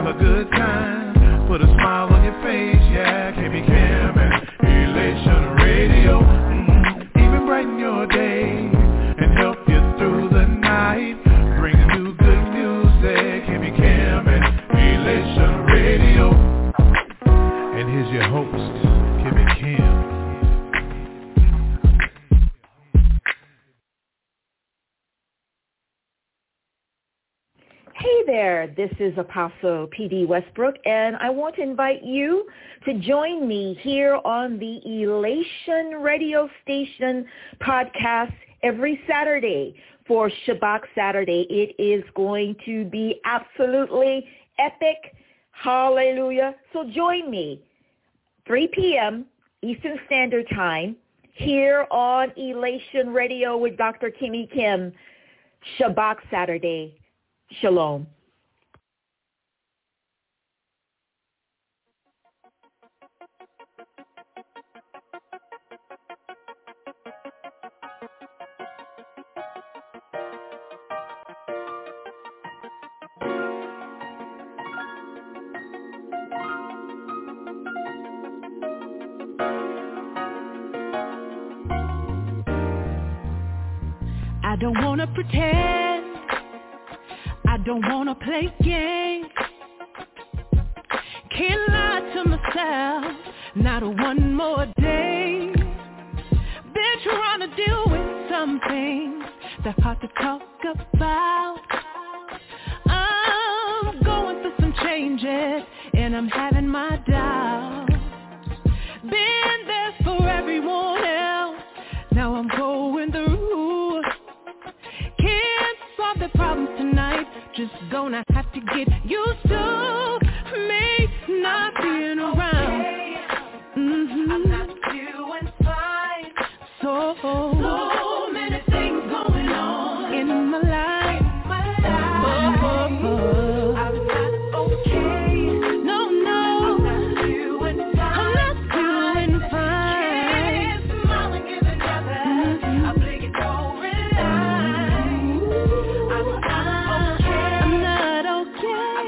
have a good time. Put a smile on your face, yeah. KB Kim and Elation Radio. Even brighten your day and help you through the night. Bringing you good music. KB Kim and Elation Radio. And here's your host, KB Kim. Hey there, this is Apostle P.D. Westbrook, and I want to invite you to join me here on the Elation radio station podcast every Saturday for Shabbat Saturday. It is going to be absolutely epic. Hallelujah. So join me, 3 p.m. Eastern Standard Time, here on Elation Radio with Dr. Kimmy Kim, Shabbat Saturday. Shalom. I don't want to pretend, I don't want to play games, can't lie to myself, not one more day. Been trying to deal with some things that's hard to talk about. I'm going through some changes and I'm having my doubts. Been there for everyone else, now I'm going through. Can't solve the problems tonight, just gonna have to get used to me not being around. I'm not doing fine. So many things going on in my life. I'm not okay. No, I'm not doing fine. Can't smile and give another. I blink it over line. I'm not okay.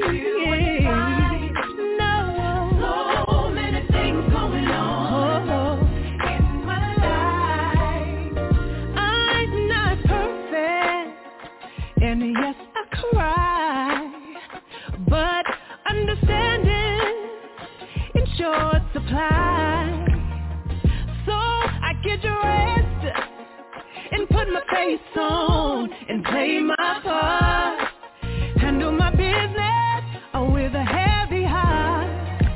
No. So many things going on in my life. I'm not perfect, and yes, I cry, but understanding in short supply. So I get dressed and put my face on and play my part. Handle my business with a heavy heart.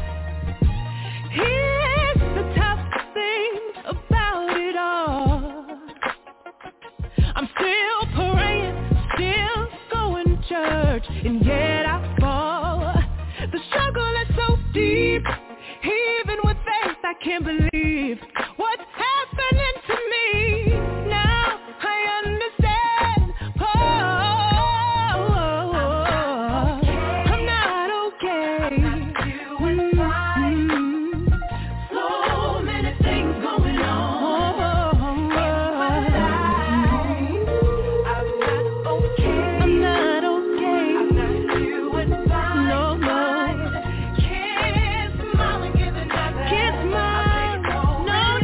Here's the tough thing about it all. I'm still praying, still going to church, and yet I fall. The struggle is so deep, even with faith I can't believe what's happening to me. Now I understand. I'm not okay. So many things going on in my life. I'm not okay. I'm not doing fine. No. Can't smile and give another. Can't smile. No. I'm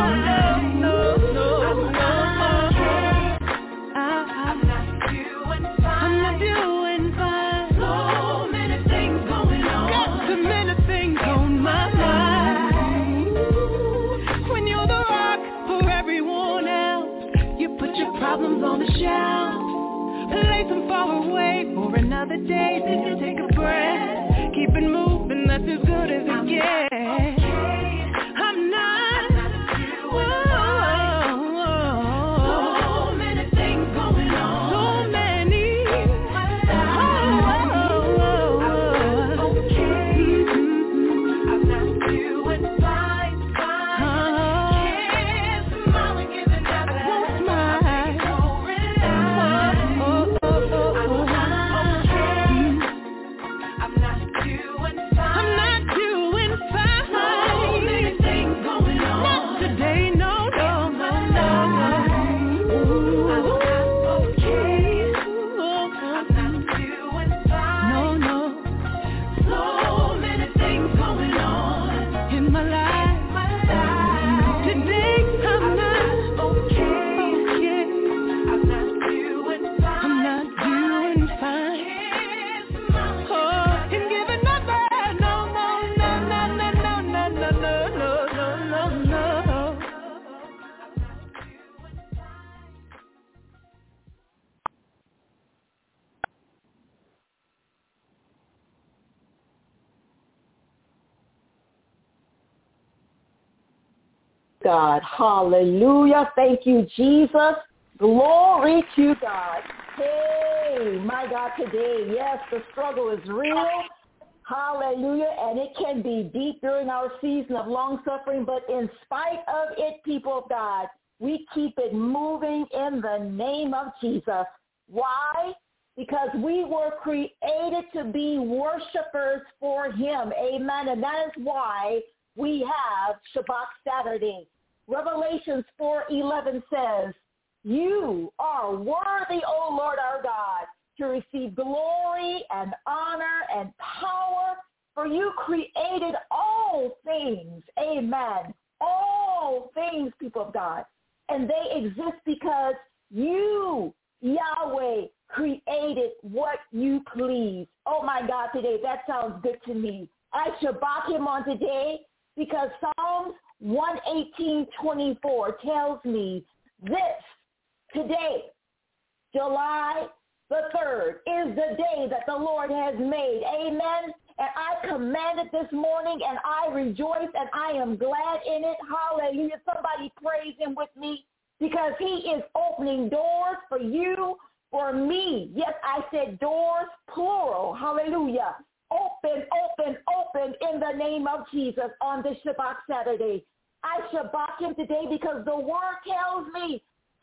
not doing fine. So many things going on. Got so many things on my mind. When you're the rock for everyone else, you put your problems on the shelf, place them far away for another day. Then you take a breath, keep it moving. That's as good as it gets. I'm not. So many things going on. So many. I'm not doing fine. Can't smile and give another. Won't smile. I'm not doing fine. God. Hallelujah. Thank you, Jesus. Glory to God. Hey, my God, today, yes, the struggle is real. Hallelujah. And it can be deep during our season of long suffering, but in spite of it, people of God, we keep it moving in the name of Jesus. Why? Because we were created to be worshipers for him. Amen. And that is why we have Shabbat Saturday. Revelations 4:11 says, you are worthy, O Lord our God, to receive glory and honor and power, for you created all things. Amen. All things, people of God. And they exist because you, Yahweh, created what you please. Oh, my God, today, that sounds good to me. I Shabbat him on today because Psalms 118:24 tells me this. Today, July the 3rd, is the day that the Lord has made. Amen. And I commanded this morning, and I rejoice, and I am glad in it. Hallelujah. Somebody praise him with me, because he is opening doors for you, for me. Yes, I said doors, plural. Hallelujah. Open, open, open in the name of Jesus on this Shabbat Saturday. I Shabbat him today because the word tells me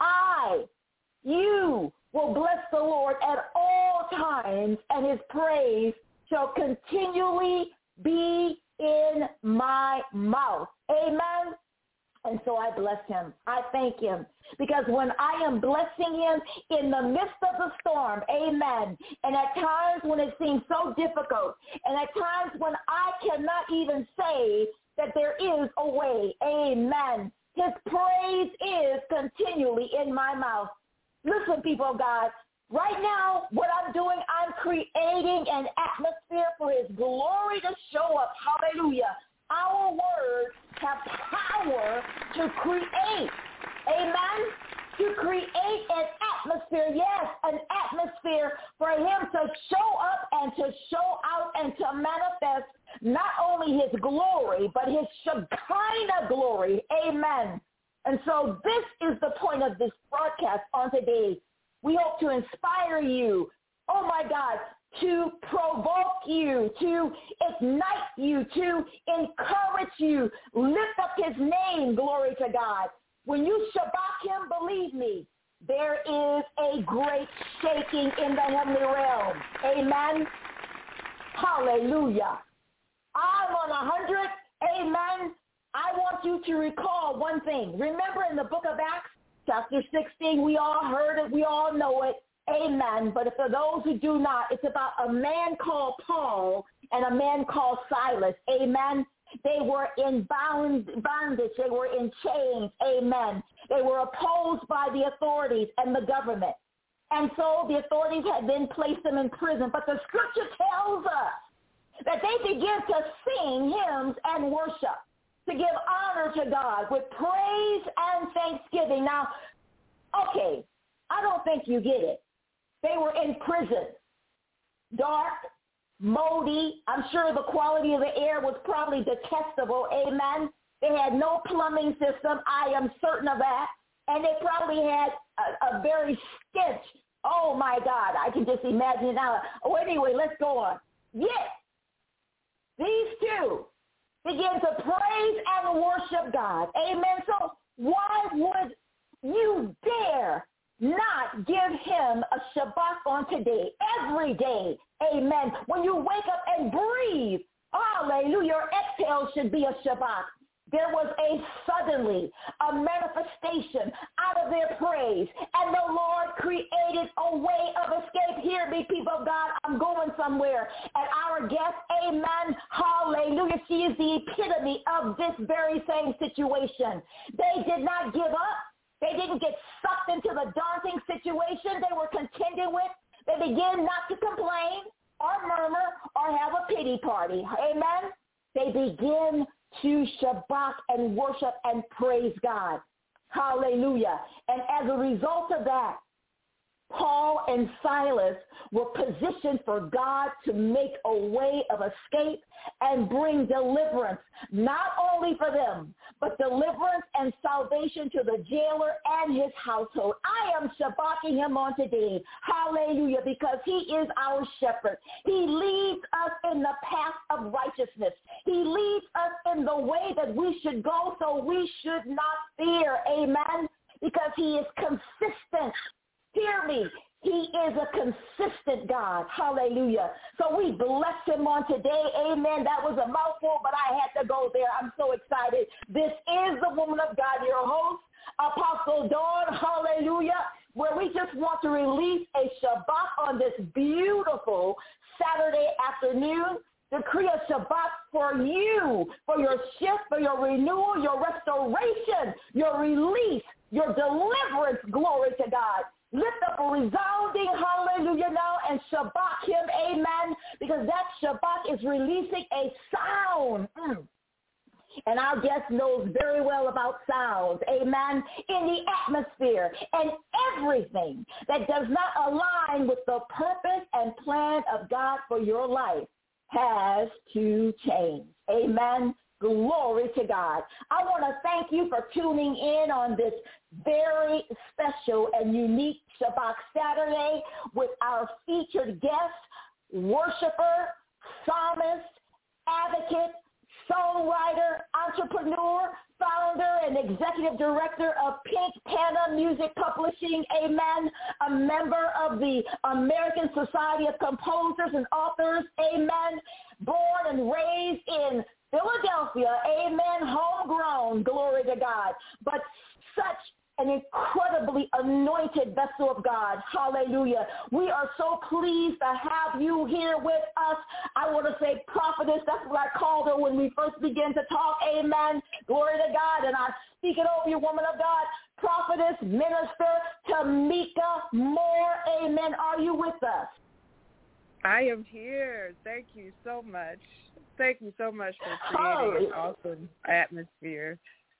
you will bless the Lord at all times, and his praise shall continually be in my mouth. Amen. And so I bless him. I thank him. Because when I am blessing him in the midst of the storm, amen, and at times when it seems so difficult, and at times when I cannot even say that there is a way, amen, his praise is continually in my mouth. Listen, people of God, right now, what I'm doing, I'm creating an atmosphere for his glory to show up. Hallelujah. Our words have power to create. Amen? To create an atmosphere, yes, an atmosphere for him to show up and to show out and to manifest not only his glory, but his Shekinah glory. Amen. And so this is the point of this broadcast on today. We hope to inspire you, oh my God, to provoke you, to ignite you, to encourage you, lift up his name, glory to God. When you Shabbat him, believe me, there is a great shaking in the heavenly realm. Amen. Hallelujah. I'm on 100. Amen. I want you to recall one thing. Remember in the book of Acts, chapter 16, we all heard it. We all know it. Amen. But for those who do not, it's about a man called Paul and a man called Silas. Amen. They were in bondage. They were in chains. Amen. They were opposed by the authorities and the government. And so the authorities had then placed them in prison. But the scripture tells us that they began to sing hymns and worship, to give honor to God with praise and thanksgiving. Now, okay, I don't think you get it. They were in prison, dark, moldy. I'm sure the quality of the air was probably detestable. Amen. They had no plumbing system. I am certain of that. And they probably had a very stench. Oh, my God. I can just imagine it now. Oh, anyway, let's go on. Yes, these two begin to praise and worship God. Amen. So why would you dare not give him a Shabbat on today, every day? Amen. When you wake up and breathe, hallelujah, your exhale should be a Shabbat. There was suddenly a manifestation out of their praise, and the Lord created a way of escape. Hear me, people of God, I'm going somewhere. And our guest, amen, hallelujah, she is the epitome of this very same situation. They did not give up. They didn't get sucked into the daunting situation they were contending with. They began not to complain or murmur or have a pity party. Amen? They begin to Shabbat and worship and praise God. Hallelujah. And as a result of that, Paul and Silas were positioned for God to make a way of escape and bring deliverance, not only for them, but deliverance and salvation to the jailer and his household. I am shabbaking him on today. Hallelujah, because he is our shepherd. He leads us in the path of righteousness. He leads us in the way that we should go, so we should not fear. Amen, because he is consistent. Hear me. He is a consistent God. Hallelujah. So we bless him on today. Amen. That was a mouthful, but I had to go there. I'm so excited. This is the woman of God, your host, Apostle Dawn. Hallelujah. Where we just want to release a Shabbat on this beautiful Saturday afternoon. Decree a Shabbat for you, for your shift, for your renewal, your restoration, your release, your deliverance. Glory to God. Lift up a resounding hallelujah now and Shabbat him, amen, because that Shabbat is releasing a sound. And our guest knows very well about sounds, amen, in the atmosphere. And everything that does not align with the purpose and plan of God for your life has to change, amen. Glory to God. I want to thank you for tuning in on this very special and unique Shabbat Saturday with our featured guest, worshiper, psalmist, advocate, songwriter, entrepreneur, founder, and executive director of Pink Panda Music Publishing, amen, a member of the American Society of Composers and Authors, amen, born and raised in Philadelphia, amen, homegrown, glory to God, but such an incredibly anointed vessel of God, hallelujah. We are so pleased to have you here with us. I want to say prophetess, that's what I called her when we first began to talk, amen, glory to God, and I speak it over you, woman of God, prophetess, minister, Tamika Moore, amen. Are you with us? I am here. Thank you so much. Thank you so much for creating an awesome atmosphere.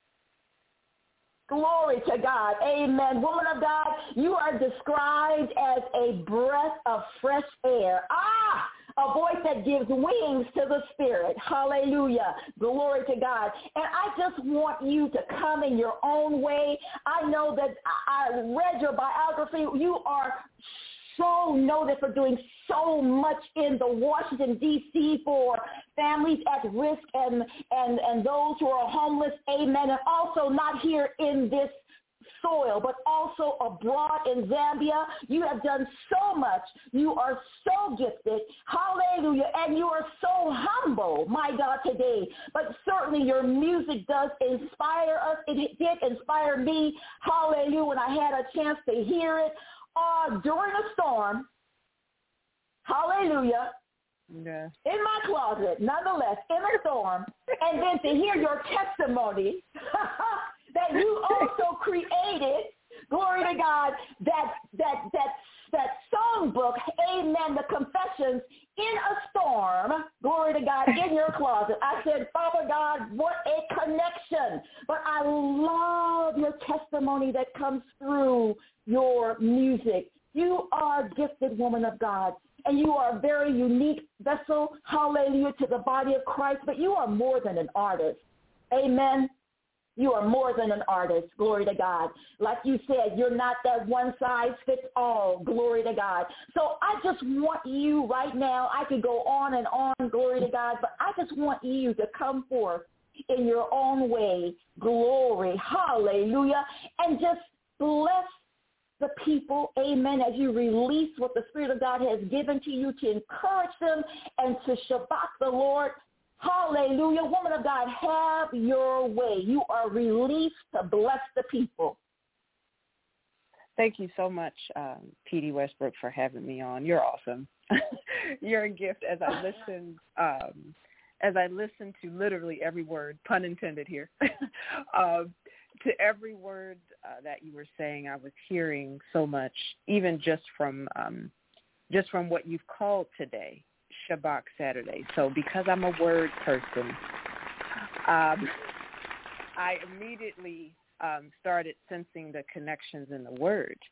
Glory to God. Amen. Woman of God, you are described as a breath of fresh air. A voice that gives wings to the Spirit. Hallelujah. Glory to God. And I just want you to come in your own way. I know that I read your biography. You are so noted for doing so much in the Washington, D.C. for families at risk and those who are homeless, amen, and also not here in this soil, but also abroad in Zambia. You have done so much. You are so gifted. Hallelujah. And you are so humble, my God, today. But certainly your music does inspire us. It did inspire me. Hallelujah. When I had a chance to hear it. During a storm, hallelujah, yeah, in my closet, nonetheless, in a storm, and then to hear your testimony that you also created, glory to God, that songbook, amen, the Confessions, in a storm, glory to God, in your closet. I said, Father God, what a connection. But I love your testimony that comes through your music. You are a gifted woman of God, and you are a very unique vessel, hallelujah, to the body of Christ, but you are more than an artist. Amen. You are more than an artist. Glory to God. Like you said, you're not that one-size-fits-all. Glory to God. So I just want you right now, I could go on and on, glory to God, but I just want you to come forth in your own way. Glory. Hallelujah. And just bless the people, amen, as you release what the Spirit of God has given to you to encourage them and to Shabbat the Lord. Hallelujah. Woman of God, have your way. You are released to bless the people. Thank you so much, P.D. Westbrook, for having me on. You're awesome. You're a gift. As I listen to literally every word, pun intended here, to every word that you were saying, I was hearing so much, even just from what you've called today, Shabbat Saturday. So because I'm a word person, I immediately started sensing the connections in the word.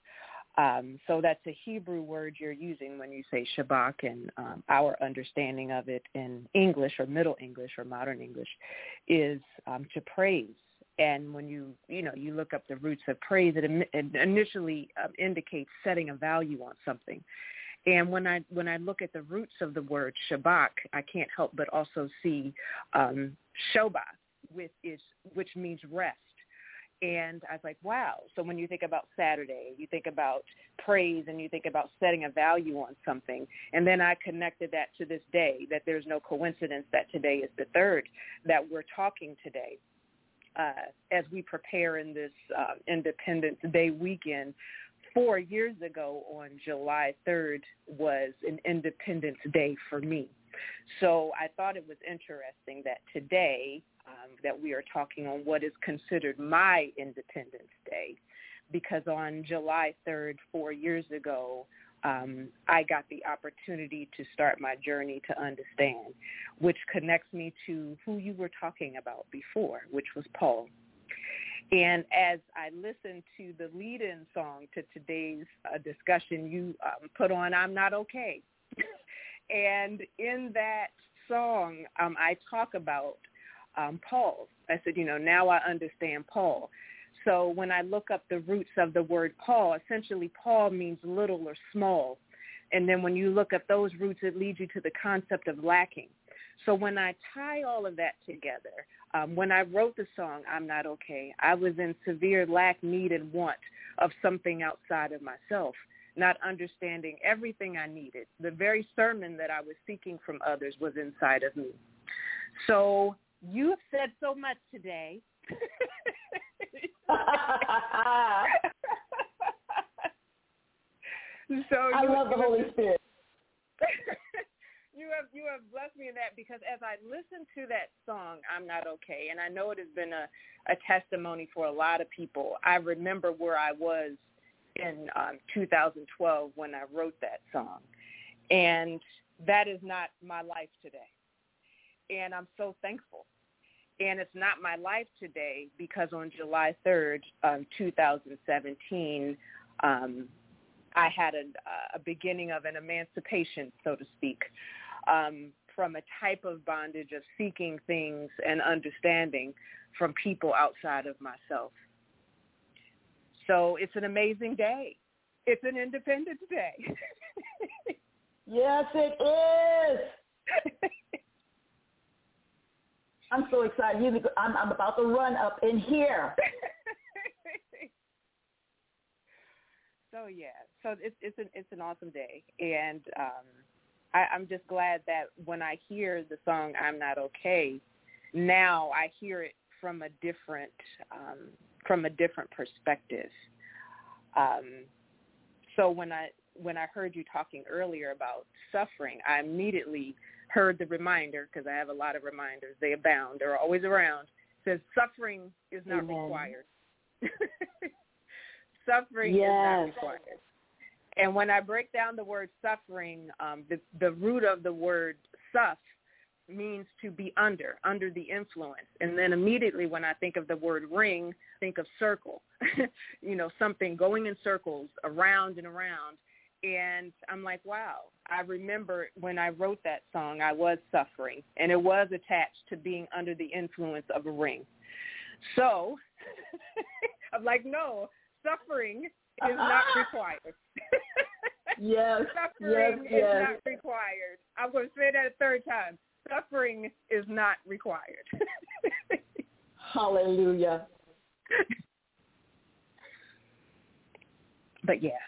So that's a Hebrew word you're using when you say Shabach, and our understanding of it in English or Middle English or Modern English is to praise. And when you look up the roots of praise, it initially indicates setting a value on something. And when I look at the roots of the word Shabach, I can't help but also see Shobah, which means rest. And I was like, wow. So when you think about Saturday, you think about praise and you think about setting a value on something. And then I connected that to this day, that there's no coincidence that today is the 3rd, that we're talking today. As we prepare in this Independence Day weekend, 4 years ago on July 3rd was an Independence Day for me. So I thought it was interesting that today that we are talking on what is considered my Independence Day, because on July 3rd, 4 years ago, I got the opportunity to start my journey to understand, which connects me to who you were talking about before, which was Paul. And as I listened to the lead-in song to today's discussion, you put on I'm Not Okay. And in that song, I talk about Paul. I said, now I understand Paul. So when I look up the roots of the word Paul, essentially Paul means little or small. And then when you look at those roots, it leads you to the concept of lacking. So when I tie all of that together, when I wrote the song, I'm Not Okay, I was in severe lack, need, and want of something outside of myself, not understanding everything I needed. The very sermon that I was seeking from others was inside of me. So you have said so much today. I love the Holy Spirit. You have blessed me in that, because as I listened to that song, I'm Not Okay, and I know it has been a testimony for a lot of people. I remember where I was in 2012 when I wrote that song, and that is not my life today, and I'm so thankful. And it's not my life today because on July 3rd, 2017, I had a beginning of an emancipation, so to speak, from a type of bondage of seeking things and understanding from people outside of myself. So it's an amazing day. It's an Independence Day. Yes, it is. I'm so excited. I'm about to run up in here. So it's an awesome day, and I'm just glad that when I hear the song "I'm Not Okay," now I hear it from a different perspective. So when I heard you talking earlier about suffering, I immediately heard the reminder, because I have a lot of reminders. They abound. They're always around. It says suffering is not required. Suffering is not required. And when I break down the word suffering, the root of the word suff means to be under the influence. And then immediately when I think of the word ring, think of circle, something going in circles around and around. And I'm like, wow, I remember when I wrote that song, I was suffering, and it was attached to being under the influence of a ring. So I'm like, no, suffering is not required. Yes. Suffering is not required. I'm going to say that a third time. Suffering is not required. Hallelujah. But yeah.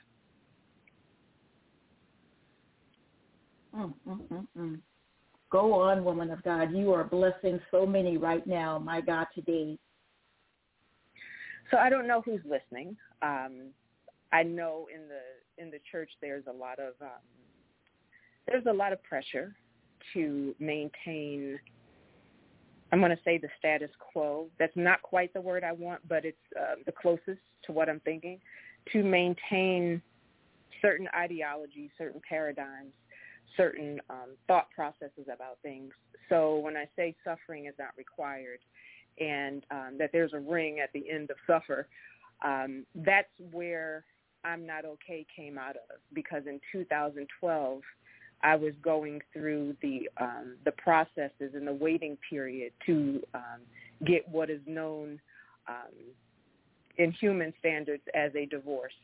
Go on, woman of God. You are blessing so many right now, my God, today. So I don't know who's listening. I know in the church there's a lot of pressure to maintain, I'm going to say, the status quo. That's not quite the word I want, but it's the closest to what I'm thinking, to maintain certain ideologies, certain paradigms, certain thought processes about things. So when I say suffering is not required and that there's a ring at the end of suffer, that's where I'm Not Okay came out of, because in 2012, I was going through the processes and the waiting period to get what is known in human standards as a divorce.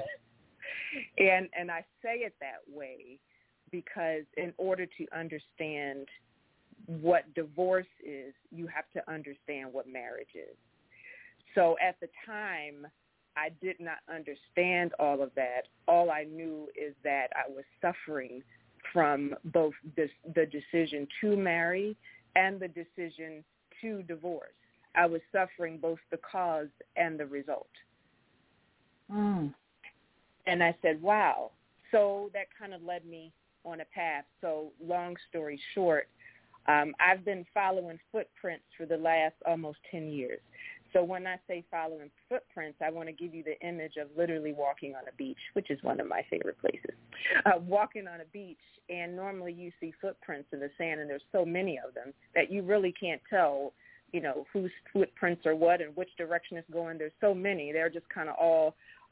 And I say it that way because in order to understand what divorce is, you have to understand what marriage is. So at the time, I did not understand all of that. All I knew is that I was suffering from both the decision to marry and the decision to divorce. I was suffering both the cause and the result. And I said, wow. So that kind of led me on a path. So long story short, I've been following footprints for the last almost 10 years. So when I say following footprints, I want to give you the image of literally walking on a beach, which is one of my favorite places. Walking on a beach, and normally you see footprints in the sand, and there's so many of them that you really can't tell, you know, whose footprints are what and which direction it's going. There's so many. They're just kind of all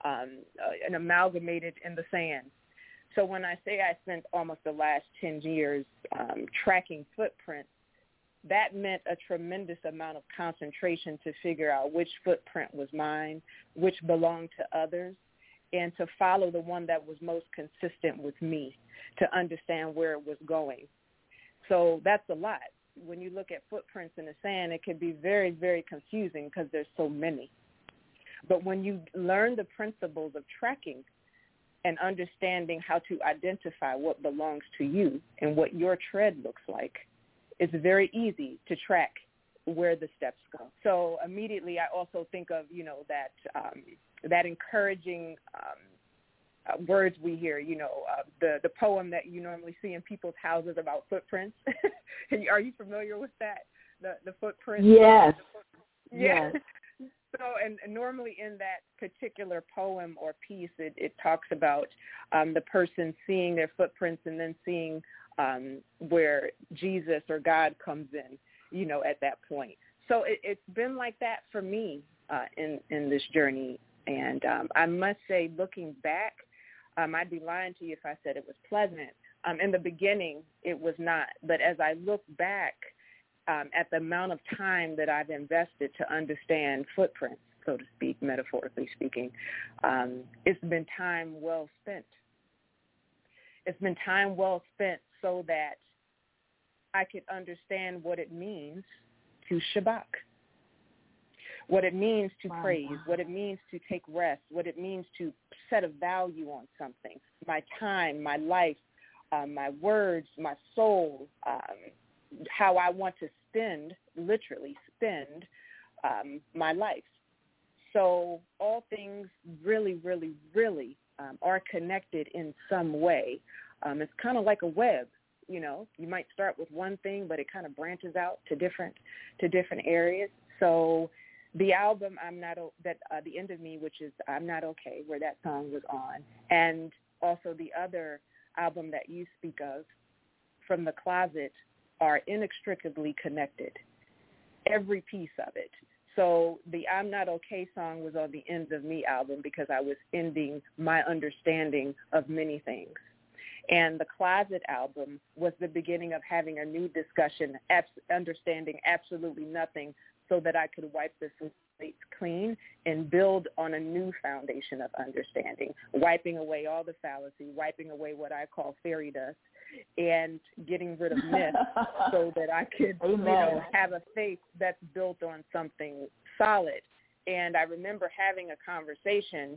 amalgamated in the sand. So when I say I spent almost the last 10 years tracking footprints, that meant a tremendous amount of concentration to figure out which footprint was mine, which belonged to others, and to follow the one that was most consistent with me to understand where it was going. So that's a lot. When you look at footprints in the sand, it can be very, very confusing because there's so many. But when you learn the principles of tracking and understanding how to identify what belongs to you and what your tread looks like, it's very easy to track where the steps go. So immediately I also think of, you know, that encouraging words we hear, you know, the poem that you normally see in people's houses about footprints. Are you familiar with that? The footprints? Yes. Yeah. Yes. So, and normally in that particular poem or piece, it talks about the person seeing their footprints and then seeing where Jesus or God comes in, you know, at that point. So it's been like that for me in this journey. And I must say, looking back, I'd be lying to you if I said it was pleasant. In the beginning, it was not. But as I look back at the amount of time that I've invested to understand footprints, so to speak, metaphorically speaking, it's been time well spent. It's been time well spent so that I could understand what it means to Shabbat, what it means to praise, what it means to take rest, what it means to set a value on something, my time, my life, my words, my soul, how I want to literally spend my life. So all things really, really, really are connected in some way. It's kind of like a web, you know. You might start with one thing, but it kind of branches out to different areas. So the album The End of Me, which is I'm Not Okay, where that song was on, and also the other album that you speak of, From the Closet, are inextricably connected, every piece of it. So the I'm Not Okay song was on the End of Me album because I was ending my understanding of many things. And the Closet album was the beginning of having a new discussion, understanding absolutely nothing, so that I could wipe the slate clean and build on a new foundation of understanding, wiping away all the fallacy, wiping away what I call fairy dust, and getting rid of myths so that I could, you know, have a faith that's built on something solid. And I remember having a conversation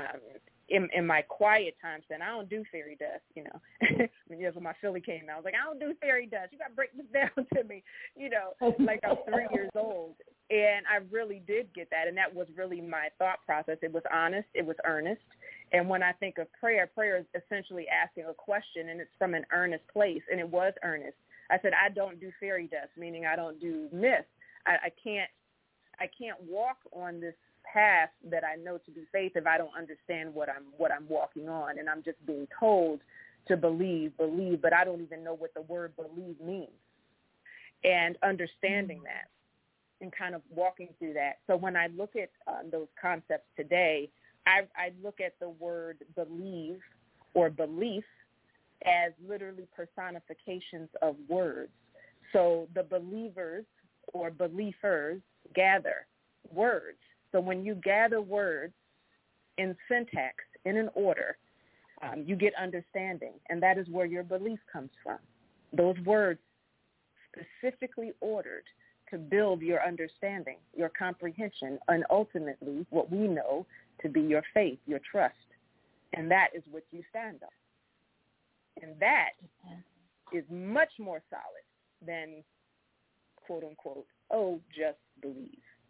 in my quiet time saying, I don't do fairy dust, you know. When my Philly came out, I was like, I don't do fairy dust. You got to break this down to me, you know, like I was 3 years old. And I really did get that, and that was really my thought process. It was honest. It was earnest. And when I think of prayer is essentially asking a question, and it's from an earnest place, and it was earnest. I said, I don't do fairy dust, meaning I don't do myths. I can't walk on this path that I know to be faith if I don't understand what I'm walking on, and I'm just being told to believe, but I don't even know what the word believe means. And understanding that and kind of walking through that. So when I look at those concepts today, I look at the word believe or belief as literally personifications of words. So the believers or believers gather words. So when you gather words in syntax, in an order, you get understanding, and that is where your belief comes from. Those words specifically ordered to build your understanding, your comprehension, and ultimately what we know to be your faith, your trust. And that is what you stand on. And that is much more solid than, quote unquote, oh, just believe.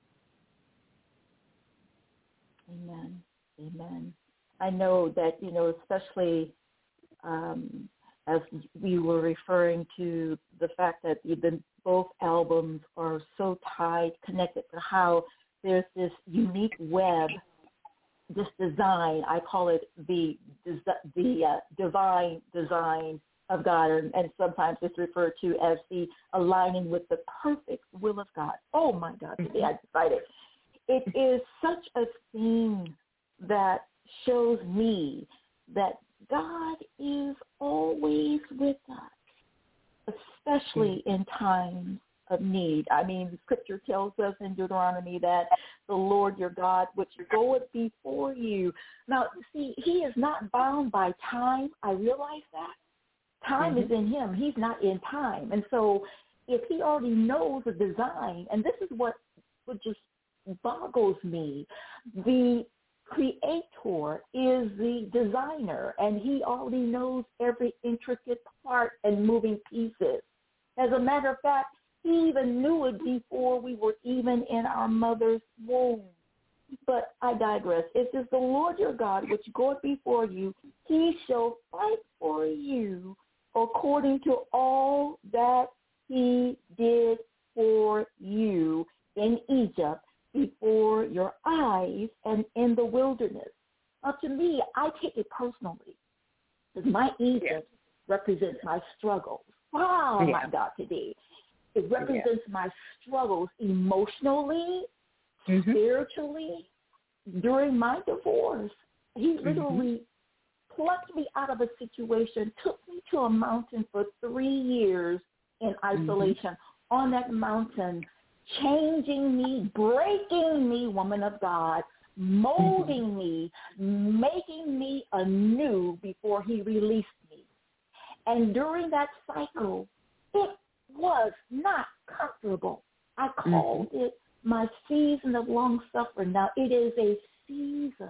Amen. Amen. I know that, especially as we were referring to the fact that both albums are so tied, connected to how there's this unique web, this design. I call it the divine design of God, and sometimes it's referred to as the aligning with the perfect will of God. Oh, my God, today I decided. It is such a theme that shows me that God is always with us, especially in times of need. I mean, the scripture tells us in Deuteronomy that the Lord your God, which goeth before you. Now, see, he is not bound by time. I realize that. Time is in him. He's not in time. And so if he already knows the design, and this is what just boggles me, the Creator is the designer, and he already knows every intricate part and moving pieces. As a matter of fact, he even knew it before we were even in our mother's womb. But I digress. It says, the Lord your God, which goeth before you, he shall fight for you according to all that he did for you in Egypt, before your eyes and in the wilderness. Now, to me, I take it personally, because my Egypt represents my struggles. Wow, my God, today. It represents my struggles emotionally, spiritually. During my divorce, he literally plucked me out of a situation, took me to a mountain for 3 years in isolation. On that mountain, changing me, breaking me, woman of God, molding me, making me anew before he released me. And during that cycle, it was not comfortable. I called it my season of long suffering. Now, it is a season.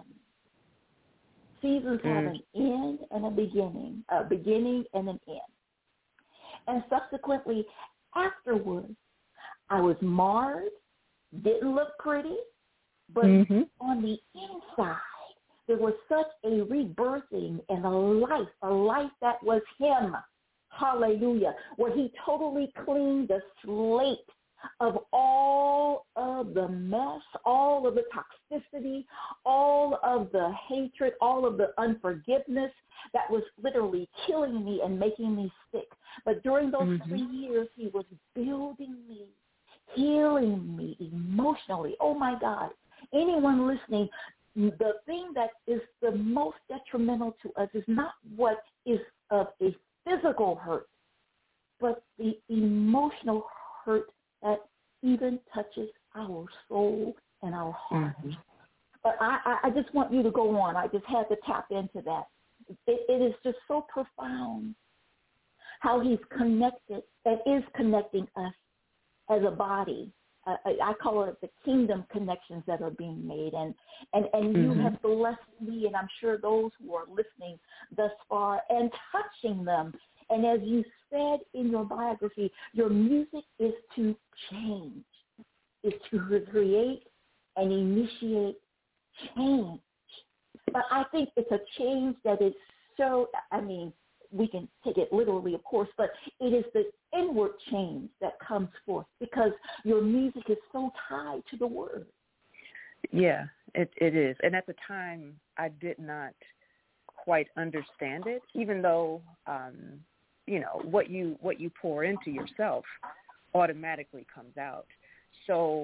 Seasons have an end and a beginning and an end. And subsequently, afterwards, I was marred, didn't look pretty, but on the inside, there was such a rebirthing and a life that was him. Hallelujah. Where he totally cleaned the slate of all of the mess, all of the toxicity, all of the hatred, all of the unforgiveness that was literally killing me and making me sick. But during those 3 years, he was building me, healing me emotionally. Oh, my God. Anyone listening, the thing that is the most detrimental to us is not what is of a physical hurt, but the emotional hurt that even touches our soul and our heart. But I just want you to go on. I just had to tap into that. It is just so profound how he's connected and is connecting us as a body. I call it the kingdom connections that are being made. And you have blessed me, and I'm sure those who are listening thus far, and touching them. And as you said in your biography, your music is to change, is to create and initiate change. But I think it's a change that is so, we can take it literally, of course, but it is the inward change that comes forth because your music is so tied to the word. Yeah, it is. And at the time, I did not quite understand it, even though, what you pour into yourself automatically comes out. So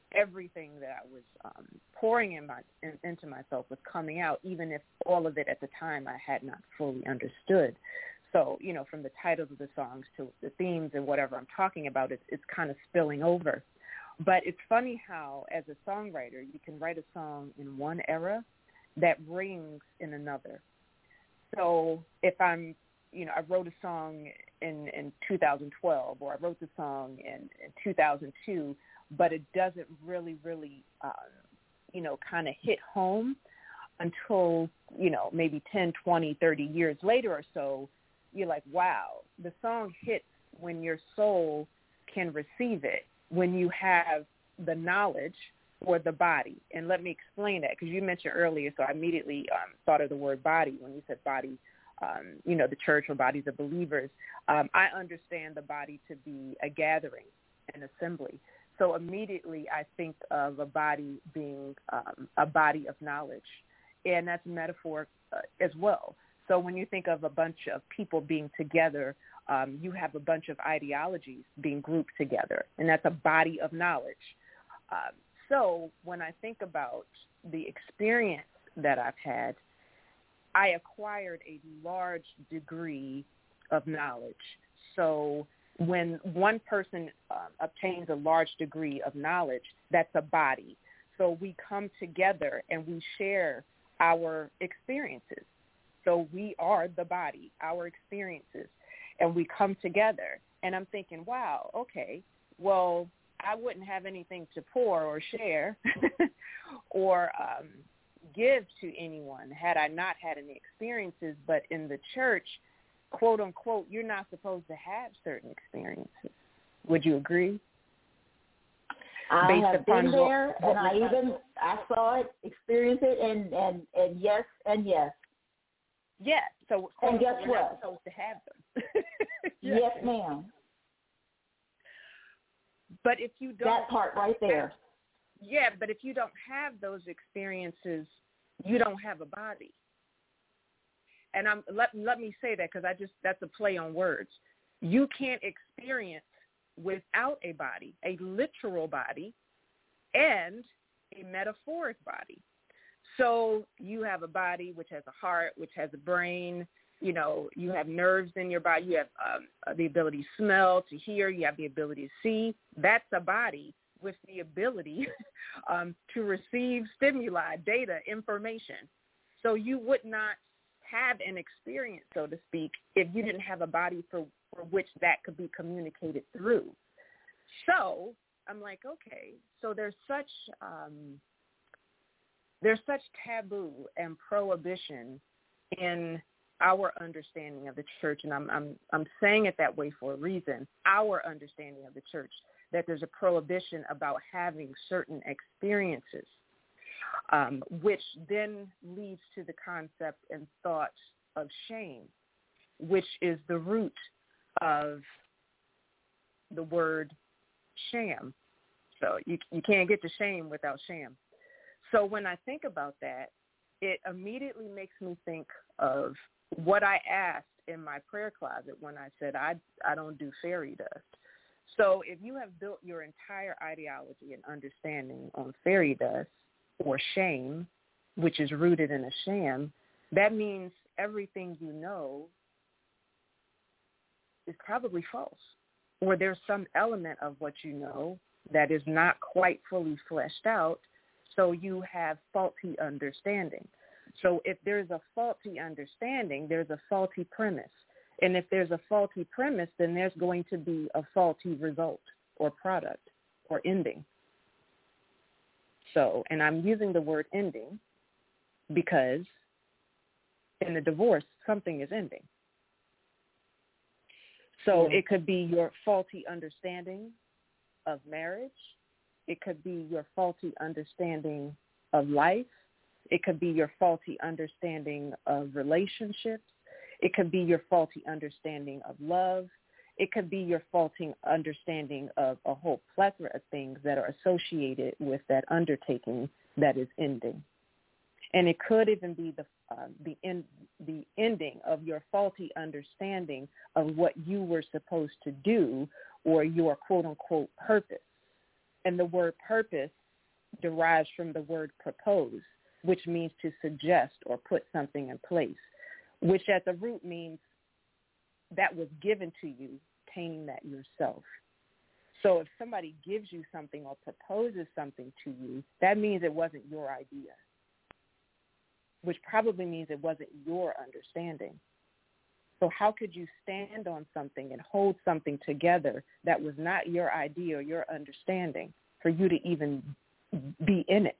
everything that I was pouring into myself was coming out, even if all of it at the time I had not fully understood. So, from the titles of the songs to the themes and whatever I'm talking about, it's kind of spilling over. But it's funny how, as a songwriter, you can write a song in one era that rings in another. So if I wrote a song in 2012, or I wrote the song in 2002, but it doesn't really, kind of hit home until, maybe 10, 20, 30 years later or so, you're like, wow, the song hits when your soul can receive it, when you have the knowledge or the body. And let me explain that, because you mentioned earlier, so I immediately thought of the word body when you said body, the church or bodies of believers. I understand the body to be a gathering, an assembly. So immediately I think of a body being a body of knowledge, and that's a metaphor as well. So when you think of a bunch of people being together, you have a bunch of ideologies being grouped together, and that's a body of knowledge. So when I think about the experience that I've had, I acquired a large degree of knowledge. So when one person obtains a large degree of knowledge, that's a body. So we come together and we share our experiences. So we are the body, our experiences, and we come together. And I'm thinking, wow, okay, well, I wouldn't have anything to pour or share or give to anyone had I not had any experiences. But in the church, quote unquote, you're not supposed to have certain experiences. Would you agree? I have been there, and I saw it, experienced it, and yes, and yes. Yeah. So and guess we're what? not supposed to have them. Yes, ma'am. But if you don't, that part right there. Yeah, but if you don't have those experiences, you don't have a body. And let me say that, because that's a play on words. You can't experience without a body, a literal body, and a metaphoric body. So you have a body which has a heart, which has a brain. You have nerves in your body. You have the ability to smell, to hear. You have the ability to see. That's a body with the ability to receive stimuli, data, information. So you would not have an experience, so to speak, if you didn't have a body for which that could be communicated through. So I'm like, okay, so there's such taboo and prohibition in our understanding of the church, and I'm saying it that way for a reason, our understanding of the church, that there's a prohibition about having certain experiences, which then leads to the concept and thought of shame, which is the root of the word sham. So you can't get to shame without sham. So when I think about that, it immediately makes me think of what I asked in my prayer closet when I said I don't do fairy dust. So if you have built your entire ideology and understanding on fairy dust or shame, which is rooted in a sham, that means everything you know is probably false, or there's some element of what you know that is not quite fully fleshed out, so you have faulty understanding. So if there's a faulty understanding, there's a faulty premise. And if there's a faulty premise, then there's going to be a faulty result or product or ending. So, and I'm using the word ending because in a divorce, something is ending. So it could be your faulty understanding of marriage. It could be your faulty understanding of life. It could be your faulty understanding of relationships. It could be your faulty understanding of love. It could be your faulty understanding of a whole plethora of things that are associated with that undertaking that is ending. And it could even be the ending of your faulty understanding of what you were supposed to do or your quote-unquote purpose. And the word purpose derives from the word propose, which means to suggest or put something in place, which at the root means that was given to you, obtaining that yourself. So if somebody gives you something or proposes something to you, that means it wasn't your idea, which probably means it wasn't your understanding. So how could you stand on something and hold something together that was not your idea or your understanding for you to even be in it?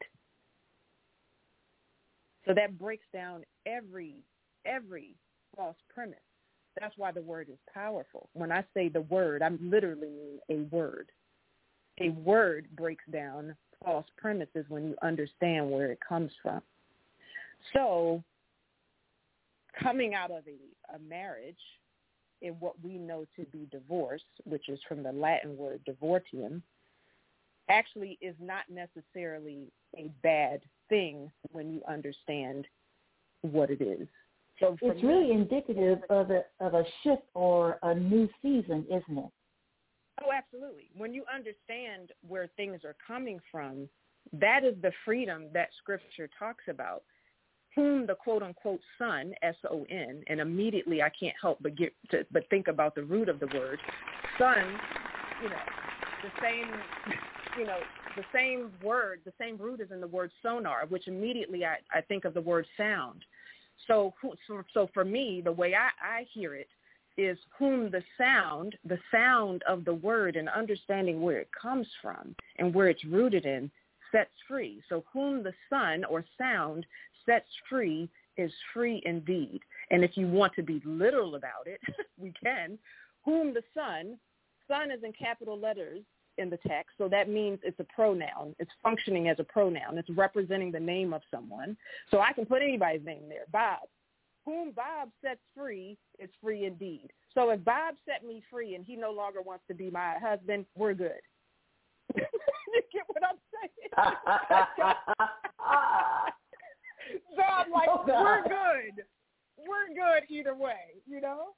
So that breaks down every false premise. That's why the word is powerful. When I say the word, I literally mean a word. A word breaks down false premises when you understand where it comes from. So coming out of a marriage in what we know to be divorce, which is from the Latin word divortium, actually is not necessarily a bad thing when you understand what it is. So it's really indicative of a shift or a new season, isn't it? Oh, absolutely. When you understand where things are coming from, that is the freedom that Scripture talks about. Whom the quote-unquote son, S-O-N, and immediately I can't help but think about the root of the word, son, the same word, the same root is in the word sonar, which immediately I think of the word sound. So for me, the way I hear it is whom the sound of the word and understanding where it comes from and where it's rooted in sets free. So whom the son or sound sets free is free indeed. And if you want to be literal about it, we can. Whom the son is in capital letters in the text, so that means it's a pronoun. It's functioning as a pronoun. It's representing the name of someone. So I can put anybody's name there, Bob. Whom Bob sets free is free indeed. So if Bob set me free and he no longer wants to be my husband, we're good. You get what I'm saying? So I'm like, we're good. We're good either way, you know?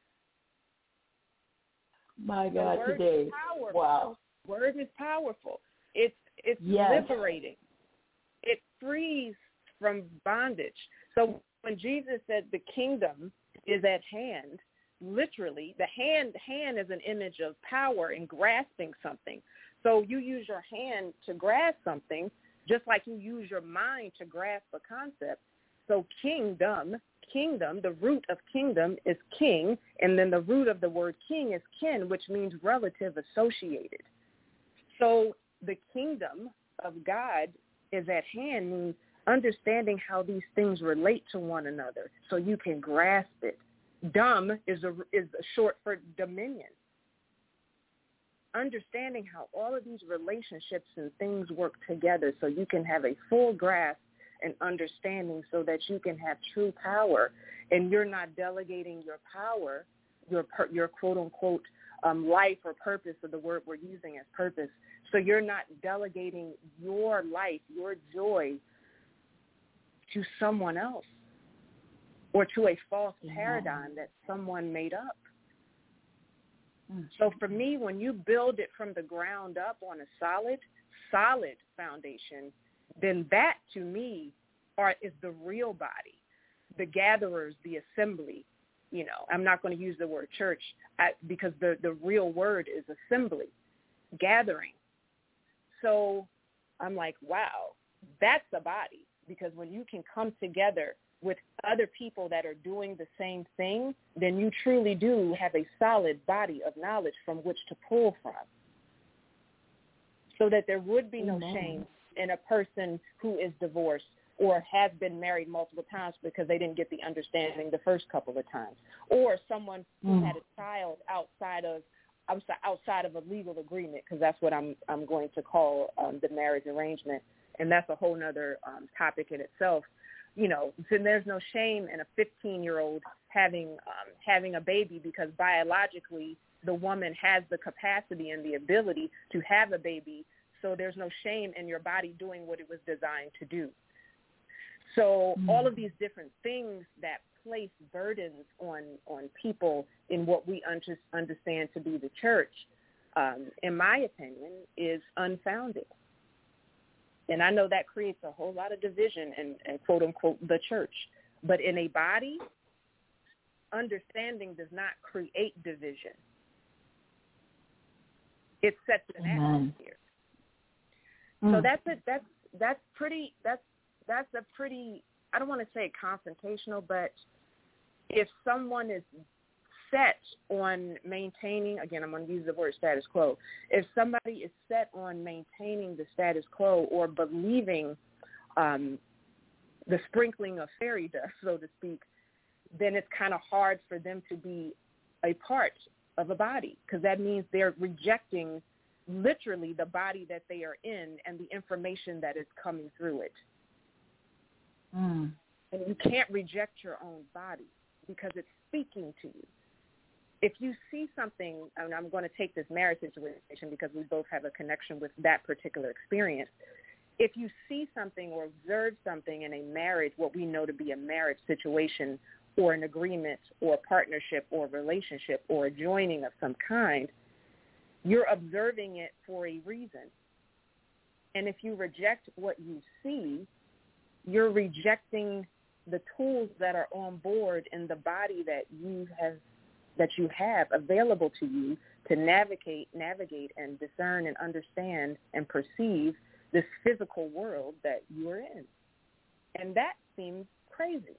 My God, today. Wow. Word is powerful. It's liberating. It frees from bondage. So when Jesus said the kingdom is at hand, literally, the hand is an image of power and grasping something. So you use your hand to grasp something, just like you use your mind to grasp a concept. So kingdom, the root of kingdom is king, and then the root of the word king is kin, which means relative associated. So the kingdom of God is at hand, means understanding how these things relate to one another so you can grasp it. Dom is a short for dominion. Understanding how all of these relationships and things work together so you can have a full grasp and understanding so that you can have true power, and you're not delegating your power, your quote-unquote life or purpose, or the word we're using as purpose. So you're not delegating your life, your joy to someone else or to a false paradigm that someone made up. So for me, when you build it from the ground up on a solid foundation, then that to me is the real body, the gatherers, the assembly. You know, I'm not going to use the word church because the real word is assembly, gathering. So I'm like, wow, that's a body, because when you can come together with other people that are doing the same thing, then you truly do have a solid body of knowledge from which to pull from, so that there would be no shame in a person who is divorced or has been married multiple times because they didn't get the understanding the first couple of times, or someone who had a child outside of a legal agreement, because that's what I'm going to call the marriage arrangement, and that's a whole nother topic in itself. You know, so there's no shame in a 15-year-old having a baby, because biologically the woman has the capacity and the ability to have a baby. So there's no shame in your body doing what it was designed to do. So all of these different things that place burdens on people in what we understand to be the church, in my opinion, is unfounded. And I know that creates a whole lot of division in quote unquote the church. But in a body, understanding does not create division. It sets an atmosphere. So that's a pretty, I don't want to say confrontational, but if someone is set on maintaining, again, I'm going to use the word status quo. If somebody is set on maintaining the status quo or believing the sprinkling of fairy dust, so to speak, then it's kind of hard for them to be a part of a body, because that means they're rejecting literally the body that they are in and the information that is coming through it. And you can't reject your own body because it's speaking to you. If you see something, and I'm going to take this marriage situation because we both have a connection with that particular experience. If you see something or observe something in a marriage, what we know to be a marriage situation or an agreement or a partnership or a relationship or a joining of some kind, you're observing it for a reason. And if you reject what you see, you're rejecting the tools that are on board in the body that you have available to you to navigate and discern and understand and perceive this physical world that you're in. And that seems crazy.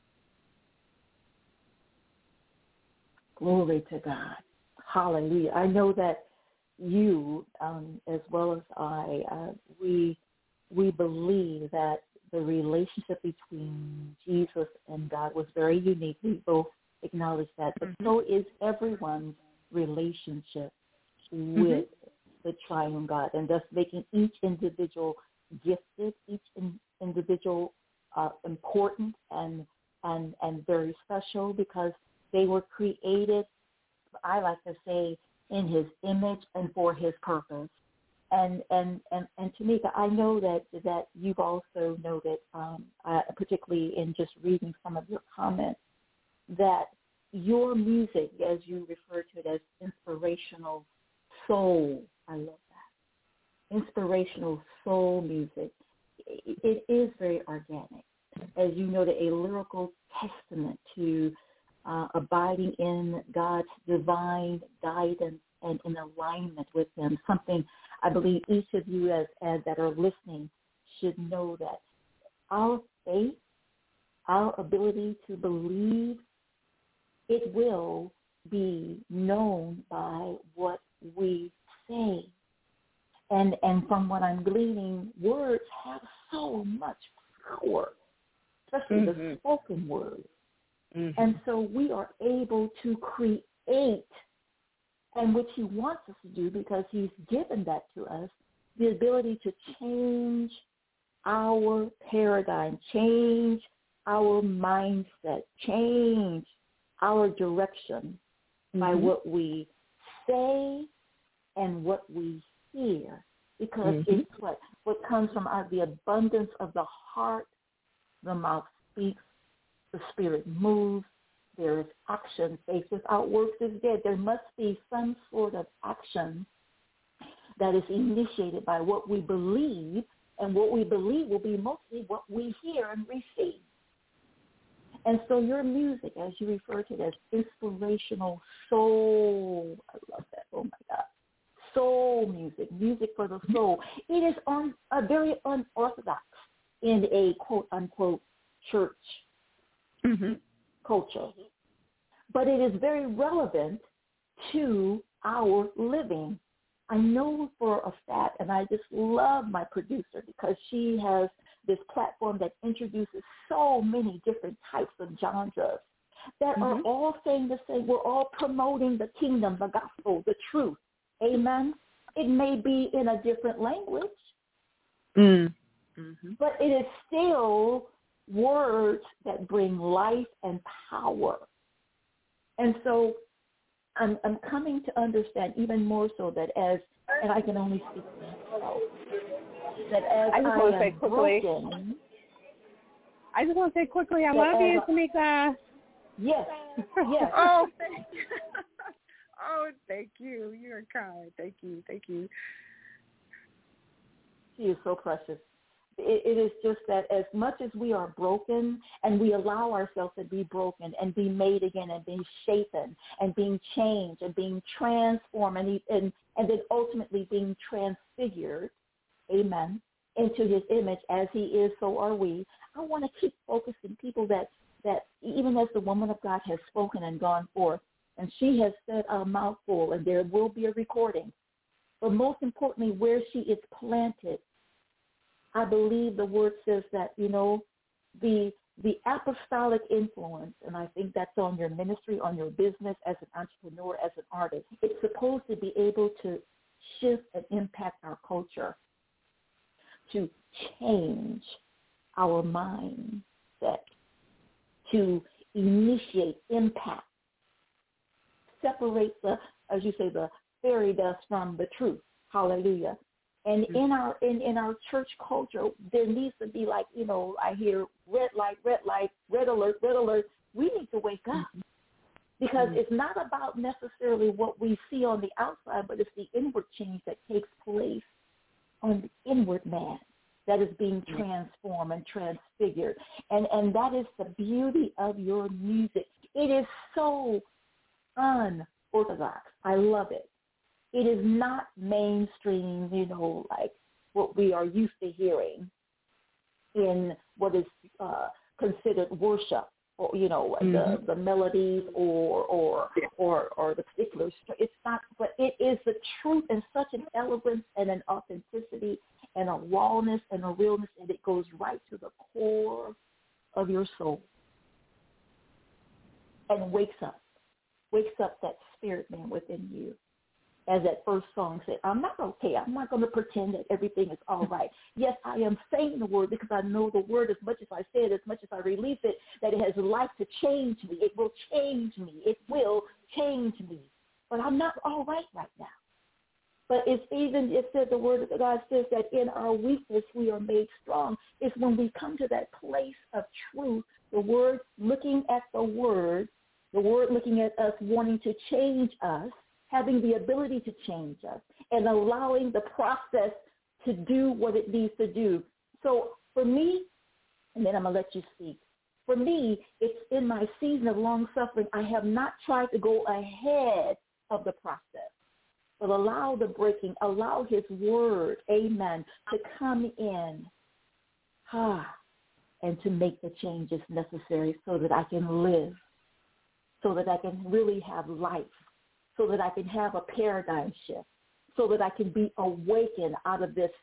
Glory to God. Hallelujah. I know that you, as well as I, we believe that the relationship between Jesus and God was very unique. We both acknowledge that. But so is everyone's relationship with the triune God, and thus making each individual gifted, each individual important and very special, because they were created, I like to say, in his image and for his purpose. And Tamika, I know that you've also noted, particularly in just reading some of your comments, that your music, as you refer to it as inspirational soul, I love that, inspirational soul music, it is very organic. As you noted, a lyrical testament to abiding in God's divine guidance and in alignment with him, something I believe each of you as that are listening should know, that our faith, our ability to believe, it will be known by what we say. And from what I'm gleaning, words have so much power, especially the spoken word. And so we are able to create, and which he wants us to do because he's given that to us, the ability to change our paradigm, change our mindset, change our direction by what we say and what we hear, because it's what comes from the abundance of the heart, the mouth speaks, the spirit moves, there is action. Faith without works is dead. There must be some sort of action that is initiated by what we believe, and what we believe will be mostly what we hear and receive. And so your music, as you refer to it as inspirational soul, I love that, oh my God, soul music, music for the soul, it is very unorthodox in a quote-unquote church culture. But it is very relevant to our living. I know for a fact, and I just love my producer because she has this platform that introduces so many different types of genres that are all saying the same. We're all promoting the kingdom, the gospel, the truth. Amen? It may be in a different language, but it is still words that bring life and power. And so I'm coming to understand even more so that as, and I can only speak for myself, that as I am broken. I just want to say quickly, I love you, Tamika. Yes. Oh, thank you. Oh, thank you. You're kind. Thank you. She is so precious. It is just that as much as we are broken and we allow ourselves to be broken and be made again and being shapen and being changed and being transformed and then ultimately being transfigured, amen, into his image as he is, so are we. I want to keep focusing people that even as the woman of God has spoken and gone forth, and she has said a mouthful, and there will be a recording, but most importantly, where she is planted, I believe the word says that, the apostolic influence, and I think that's on your ministry, on your business, as an entrepreneur, as an artist, it's supposed to be able to shift and impact our culture, to change our mindset, to initiate impact, separate the fairy dust from the truth. Hallelujah. And in our church culture, there needs to be I hear red light, red alert. We need to wake up, because it's not about necessarily what we see on the outside, but it's the inward change that takes place on the inward man that is being transformed and transfigured. And that is the beauty of your music. It is so unorthodox. I love it. It is not mainstream, like what we are used to hearing in what is considered worship, or the melodies or the particulars. It's not, but it is the truth in such an elegance and an authenticity and a rawness and a realness, and it goes right to the core of your soul and wakes up that spirit man within you. As that first song said, I'm not okay. I'm not going to pretend that everything is all right. Yes, I am saying the word because I know the word as much as I say it, as much as I release it, that it has life to change me. It will change me. It will change me. But I'm not all right now. But it says the word of God says that in our weakness we are made strong. It's when we come to that place of truth, the word looking at the word looking at us, wanting to change us, having the ability to change us, and allowing the process to do what it needs to do. So for me, and then I'm going to let you speak, for me, it's in my season of long suffering, I have not tried to go ahead of the process, but allow the breaking, allow his word, amen, to come in, and to make the changes necessary so that I can live, so that I can really have life, so that I can have a paradigm shift, so that I can be awakened out of this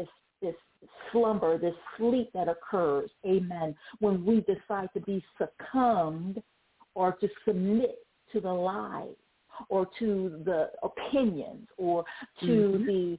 slumber, this sleep that occurs, amen, when we decide to be succumbed or to submit to the lies or to the opinions or to the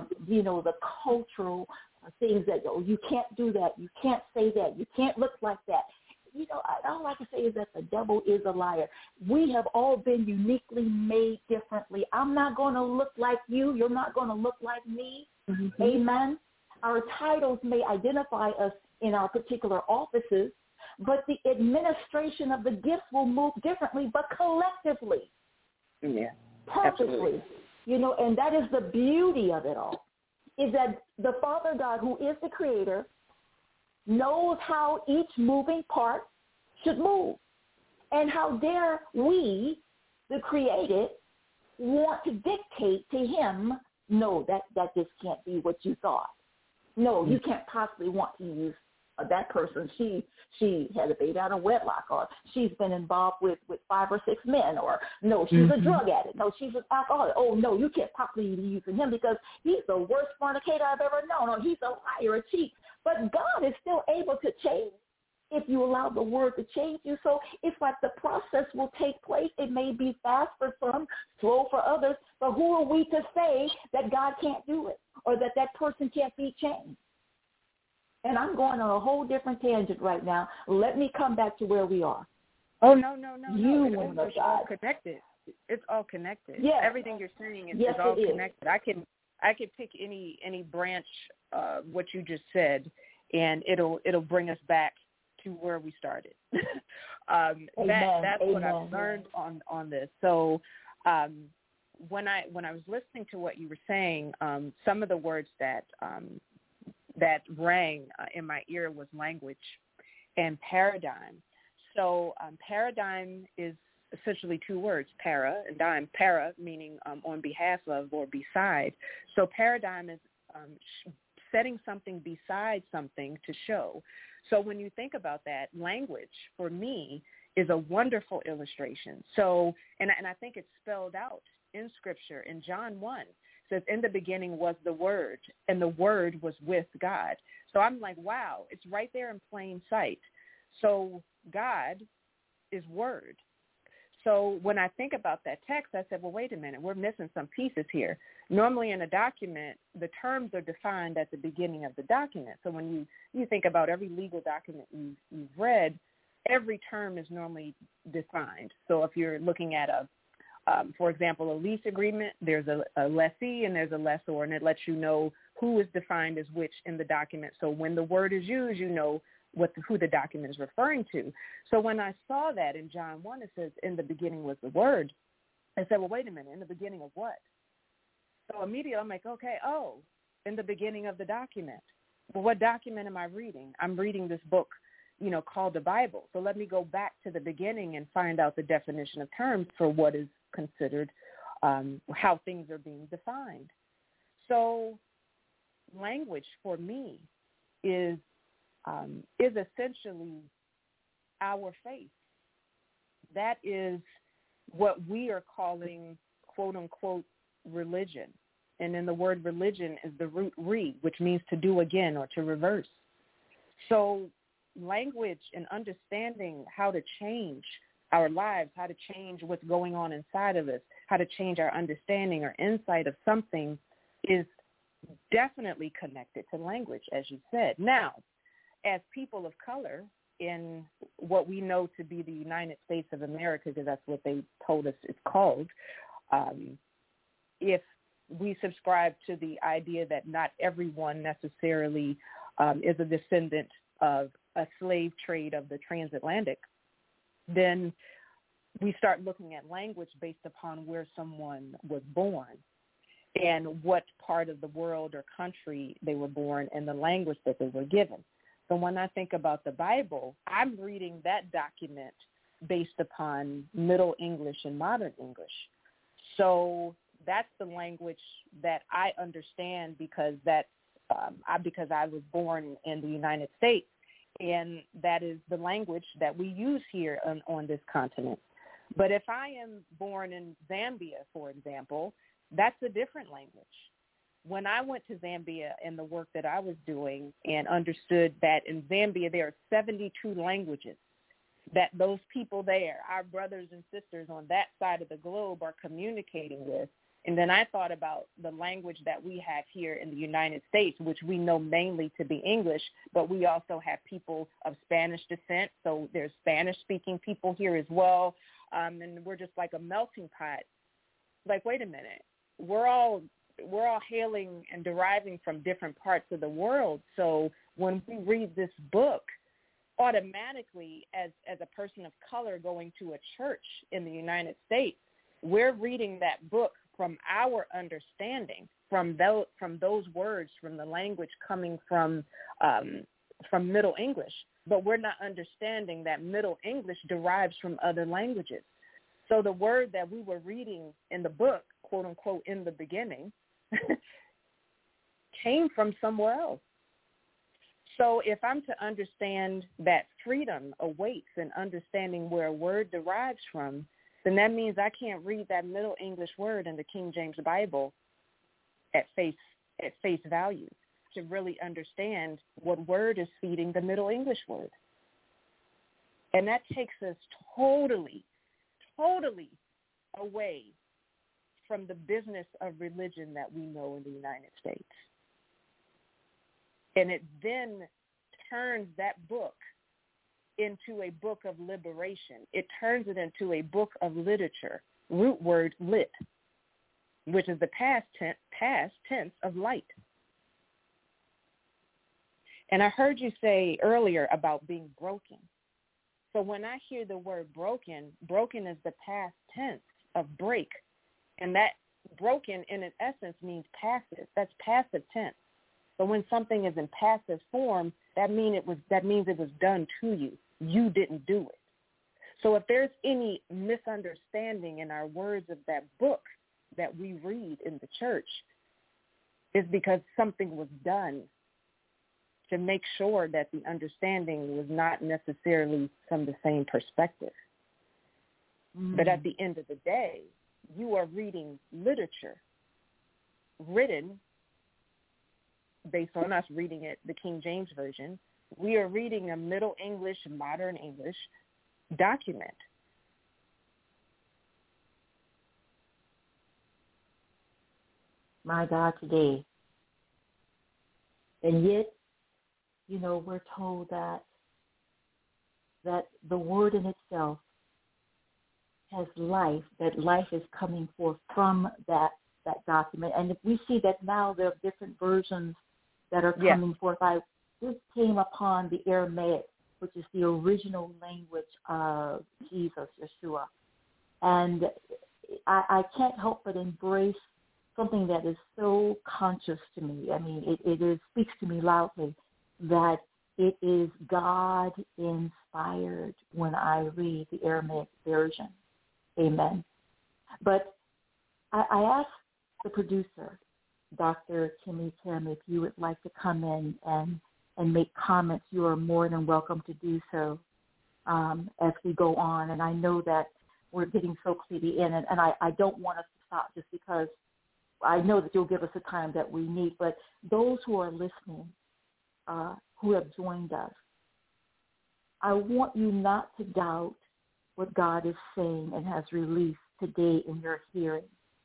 cultural things that, you can't do that, you can't say that, you can't look like that. All I can say is that the devil is a liar. We have all been uniquely made differently. I'm not going to look like you. You're not going to look like me. Mm-hmm. Amen. Our titles may identify us in our particular offices, but the administration of the gifts will move differently, but collectively. Yeah. Purposely. Absolutely. And that is the beauty of it all, is that the Father God, who is the creator, knows how each moving part should move. And how dare we, the created, want to dictate to him, no, that just can't be what you thought. No, you can't possibly want to use that person. She had a baby out of wedlock, or she's been involved with 5 or 6 men, or no, she's a drug addict. No, she's an alcoholic. Oh, no, you can't possibly be using him because he's the worst fornicator I've ever known, or he's a liar, a cheat. But God is still able to change if you allow the word to change you. So it's like the process will take place. It may be fast for some, slow for others, but who are we to say that God can't do it or that person can't be changed? And I'm going on a whole different tangent right now. Let me come back to where we are. Oh, no. It's all connected. It's all connected. Yes. Everything you're saying is all connected. I can pick any branch what you just said, and it'll bring us back to where we started. That's Amen. what I've learned on this. So When I was listening to what you were saying, some of the words that rang in my ear was language and paradigm. So paradigm is essentially two words, para and dime. Para meaning on behalf of or beside. So paradigm is setting something beside something to show. So when you think about that, language for me is a wonderful illustration. So, and I think it's spelled out in Scripture. In John 1, it says, in the beginning was the Word, and the Word was with God. So I'm like, wow, it's right there in plain sight. So God is Word. So when I think about that text, I said, well, wait a minute, we're missing some pieces here. Normally in a document, the terms are defined at the beginning of the document. So when you think about every legal document you've read, every term is normally defined. So if you're looking at for example, a lease agreement, there's a lessee and there's a lessor, and it lets you know who is defined as which in the document. So when the word is used, you know who the document is referring to. So when I saw that in John 1, it says, in the beginning was the Word, I said, well, wait a minute, in the beginning of what? So immediately I'm like, okay, in the beginning of the document. Well, what document am I reading? I'm reading this book, called the Bible. So let me go back to the beginning and find out the definition of terms for what is considered, how things are being defined. So language for me is essentially our faith. That is what we are calling, quote unquote, religion. And then the word religion is the root re, which means to do again or to reverse. So language and understanding how to change our lives, how to change what's going on inside of us, how to change our understanding or insight of something is definitely connected to language, as you said. Now, as people of color in what we know to be the United States of America, because that's what they told us it's called, if we subscribe to the idea that not everyone necessarily is a descendant of a slave trade of the transatlantic, then we start looking at language based upon where someone was born and what part of the world or country they were born and the language that they were given. So when I think about the Bible, I'm reading that document based upon Middle English and Modern English. So that's the language that I understand because I was born in the United States, and that is the language that we use here on this continent. But if I am born in Zambia, for example, that's a different language. When I went to Zambia and the work that I was doing and understood that in Zambia there are 72 languages that those people there, our brothers and sisters on that side of the globe, are communicating with. And then I thought about the language that we have here in the United States, which we know mainly to be English, but we also have people of Spanish descent. So there's Spanish-speaking people here as well. And we're just like a melting pot. Like, wait a minute, we're all hailing and deriving from different parts of the world. So when we read this book, automatically as a person of color going to a church in the United States, we're reading that book from our understanding, from those words, from the language coming from Middle English. But we're not understanding that Middle English derives from other languages. So the word that we were reading in the book, quote unquote, in the beginning, came from somewhere else. So if I'm to understand that freedom awaits in understanding where a word derives from, then that means I can't read that Middle English word in the King James Bible at face value to really understand what word is feeding the Middle English word. And that takes us totally away from the business of religion that we know in the United States. And it then turns that book into a book of liberation. It turns it into a book of literature, root word lit, which is the past tense of light. And I heard you say earlier about being broken. So when I hear the word broken is the past tense of break, And that broken, in an essence, means passive. That's passive tense. So when something is in passive form, that means it was done to you. You didn't do it. So if there's any misunderstanding in our words of that book that we read in the church, it's because something was done to make sure that the understanding was not necessarily from the same perspective. Mm-hmm. But at the end of the day, you are reading literature written based on us reading it, the King James Version. We are reading a Middle English, modern English document. My God, today. And yet, we're told that the word in itself has life, that life is coming forth from that document. And if we see that now there are different versions that are coming forth. I just came upon the Aramaic, which is the original language of Jesus, Yeshua. And I can't help but embrace something that is so conscious to me. I mean, it speaks to me loudly that it is God-inspired when I read the Aramaic version. Amen. But I asked the producer, Dr. Kimmy Kim, if you would like to come in and make comments. You are more than welcome to do so as we go on. And I know that we're getting so clearly in, and I don't want us to stop just because I know that you'll give us the time that we need. But those who are listening, who have joined us, I want you not to doubt what God is saying and has released today in your hearing.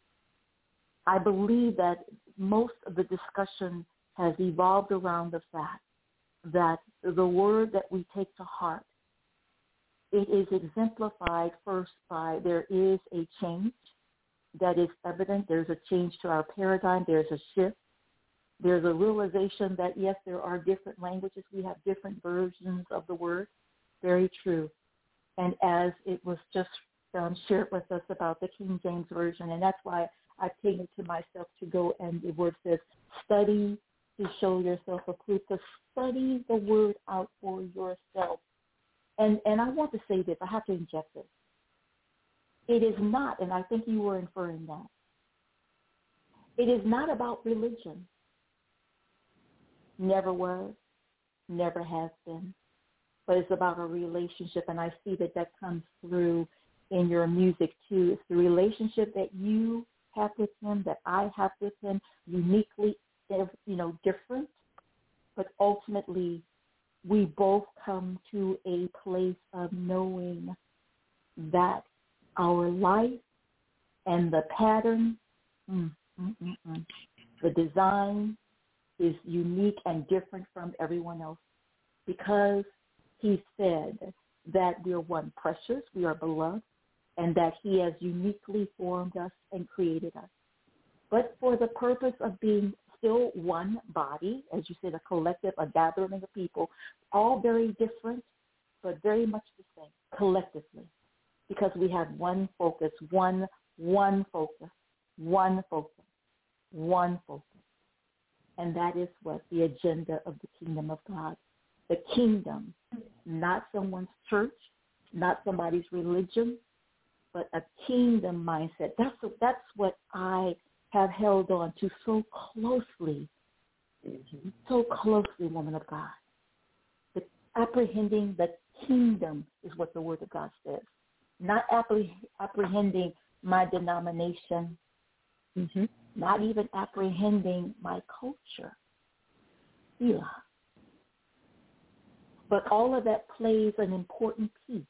I believe that most of the discussion has evolved around the fact that the word that we take to heart, it is exemplified first by there is a change that is evident. There's a change to our paradigm. There's a shift. There's a realization that, yes, there are different languages. We have different versions of the word. Very true. And as it was just shared with us about the King James Version, and that's why I've taken it to myself to go, and the word says, study to show yourself approved, to study the word out for yourself. And I want to say this. I have to inject this. It is not, and I think you were inferring that, it is not about religion. Never was, never has been. But it's about a relationship, and I see that comes through in your music too. It's the relationship that you have with him, that I have with him, uniquely, different, but ultimately we both come to a place of knowing that our life and the pattern, the design is unique and different from everyone else, because he said that we are one precious, we are beloved, and that he has uniquely formed us and created us. But for the purpose of being still one body, as you said, a collective, a gathering of people, all very different, but very much the same, collectively, because we have one focus, one focus. And that is what the agenda of the kingdom of God. The kingdom, not someone's church, not somebody's religion, but a kingdom mindset. That's what I have held on to so closely, woman of God. The apprehending the kingdom is what the word of God says, not apprehending my denomination, not even apprehending my culture. But all of that plays an important piece,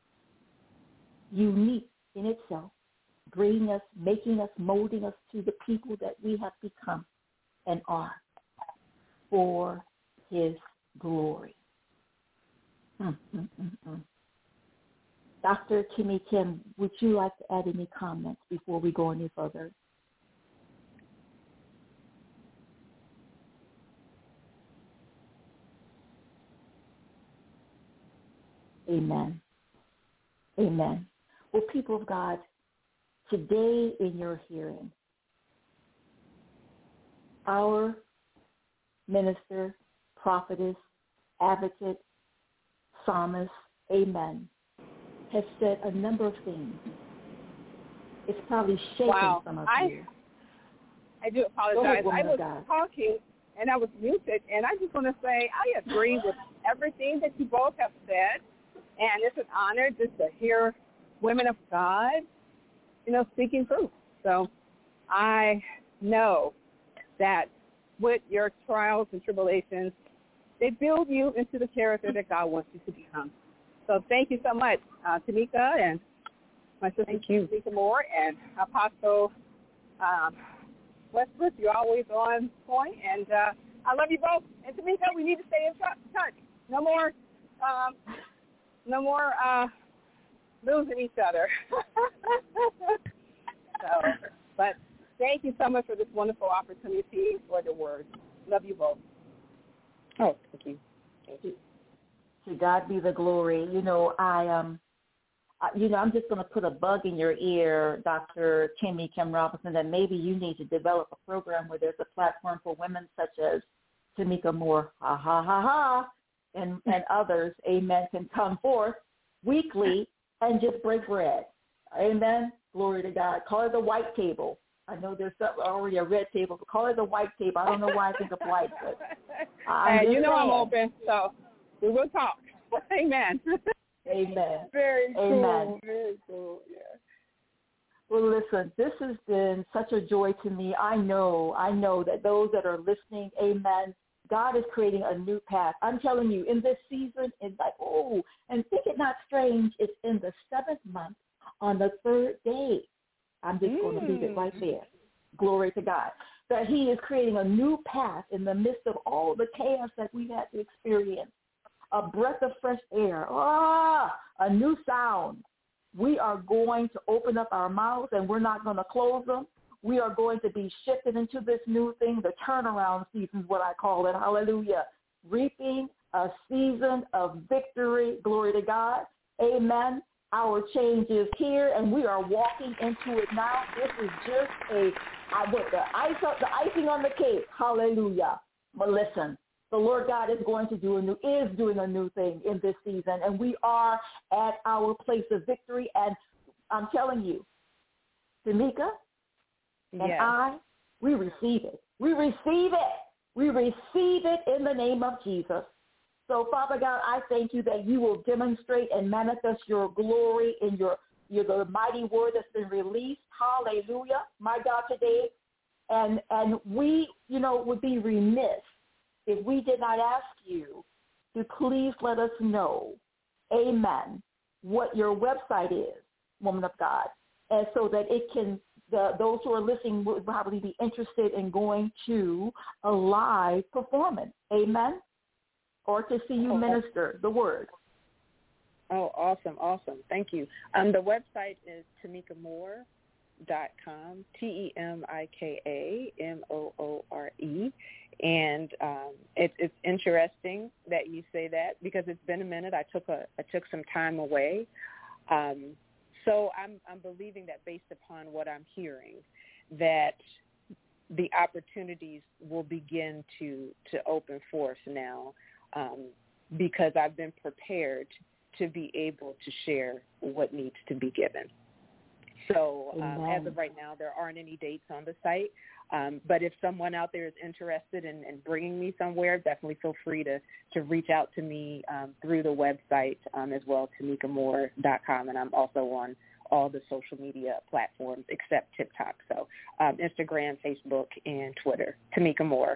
unique in itself, bringing us, making us, molding us to the people that we have become and are for his glory. Dr. Kimmy Kim, would you like to add any comments before we go any further? Amen. Well, people of God, today in your hearing, our minister, prophetess, advocate, psalmist, amen, has said a number of things. It's probably shaken some of you. I do apologize. I was talking and I was muted, and I just want to say I agree with everything that you both have said, and it's an honor just to hear women of God, speaking truth. So I know that with your trials and tribulations, they build you into the character that God wants you to become. So thank you so much, Tamika and my sister Tamika Moore and Apostle Westbrook. You're always on point, and I love you both. And Tamika, we need to stay in touch. No more losing each other. But thank you so much for this wonderful opportunity for the word. Love you both. Oh, thank you. To God be the glory. I'm just going to put a bug in your ear, Dr. Kimmy Kim Robinson, that maybe you need to develop a program where there's a platform for women such as Tamika Moore, and others, amen, can come forth weekly and just break bread. Amen. Glory to God. Call it the white table. I know there's already a red table, but call it the white table. I don't know why I think of white, but I'm open, so we will talk. Amen. Amen. Very cool. Amen. Very cool. Yeah. Well, listen, this has been such a joy to me. I know that those that are listening, amen, God is creating a new path. I'm telling you, in this season, it's like, and think it not strange, it's in the 7th month on the 3rd day. I'm just going to leave it right there. Glory to God. That he is creating a new path in the midst of all the chaos that we've had to experience. A breath of fresh air, a new sound. We are going to open up our mouths and we're not going to close them. We are going to be shifted into this new thing. The turnaround season is what I call it. Hallelujah. Reaping a season of victory. Glory to God. Amen. Our change is here and we are walking into it now. This is just the icing on the cake. Hallelujah. But listen. The Lord God is doing a new thing in this season, and we are at our place of victory. And I'm telling you, Tamika and I, we receive it. We receive it. We receive it in the name of Jesus. So, Father God, I thank you that you will demonstrate and manifest your glory in the mighty word that's been released. Hallelujah, my God, today. And we, would be remiss if we did not ask you to please let us know, amen, what your website is, woman of God, and so that it can, those who are listening would probably be interested in going to a live performance, amen, or to see you minister the word. Oh, awesome. Thank you. The website is TamikaMoore.com, TEMIKAMOORE. And it's interesting that you say that because it's been a minute. I took some time away, so I'm believing that based upon what I'm hearing, that the opportunities will begin to open forth now, because I've been prepared to be able to share what needs to be given. So as of right now, there aren't any dates on the site. But if someone out there is interested in bringing me somewhere, definitely feel free to reach out to me through the website as well, TamikaMoore.com. And I'm also on all the social media platforms except TikTok. So Instagram, Facebook, and Twitter, Tamika Moore.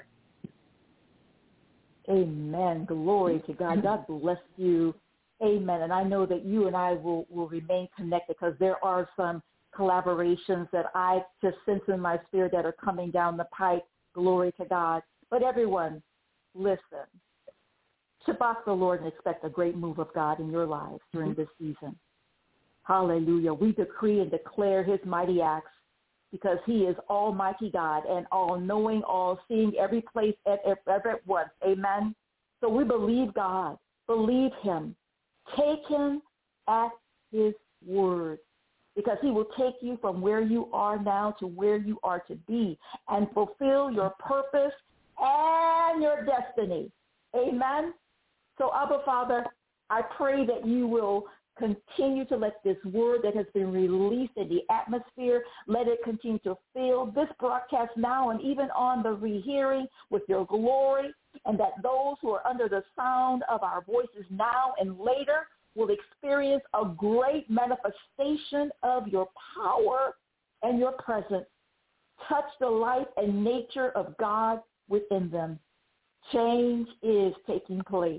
Amen. Glory to God. God bless you. Amen. And I know that you and I will remain connected because there are some collaborations that I just sense in my spirit that are coming down the pipe. Glory to God. But everyone, listen. Shabbat the Lord and expect a great move of God in your lives during this season. Hallelujah. We decree and declare his mighty acts because he is almighty God and all-knowing, all-seeing, every place at once. Amen. So we believe God. Believe him. Take him at his word. because he will take you from where you are now to where you are to be and fulfill your purpose and your destiny. Amen. So, Abba Father, I pray that you will continue to let this word that has been released in the atmosphere, let it continue to fill this broadcast now and even on the rehearing with your glory, and that those who are under the sound of our voices now and later will experience a great manifestation of your power and your presence. Touch the life and nature of God within them. Change is taking place.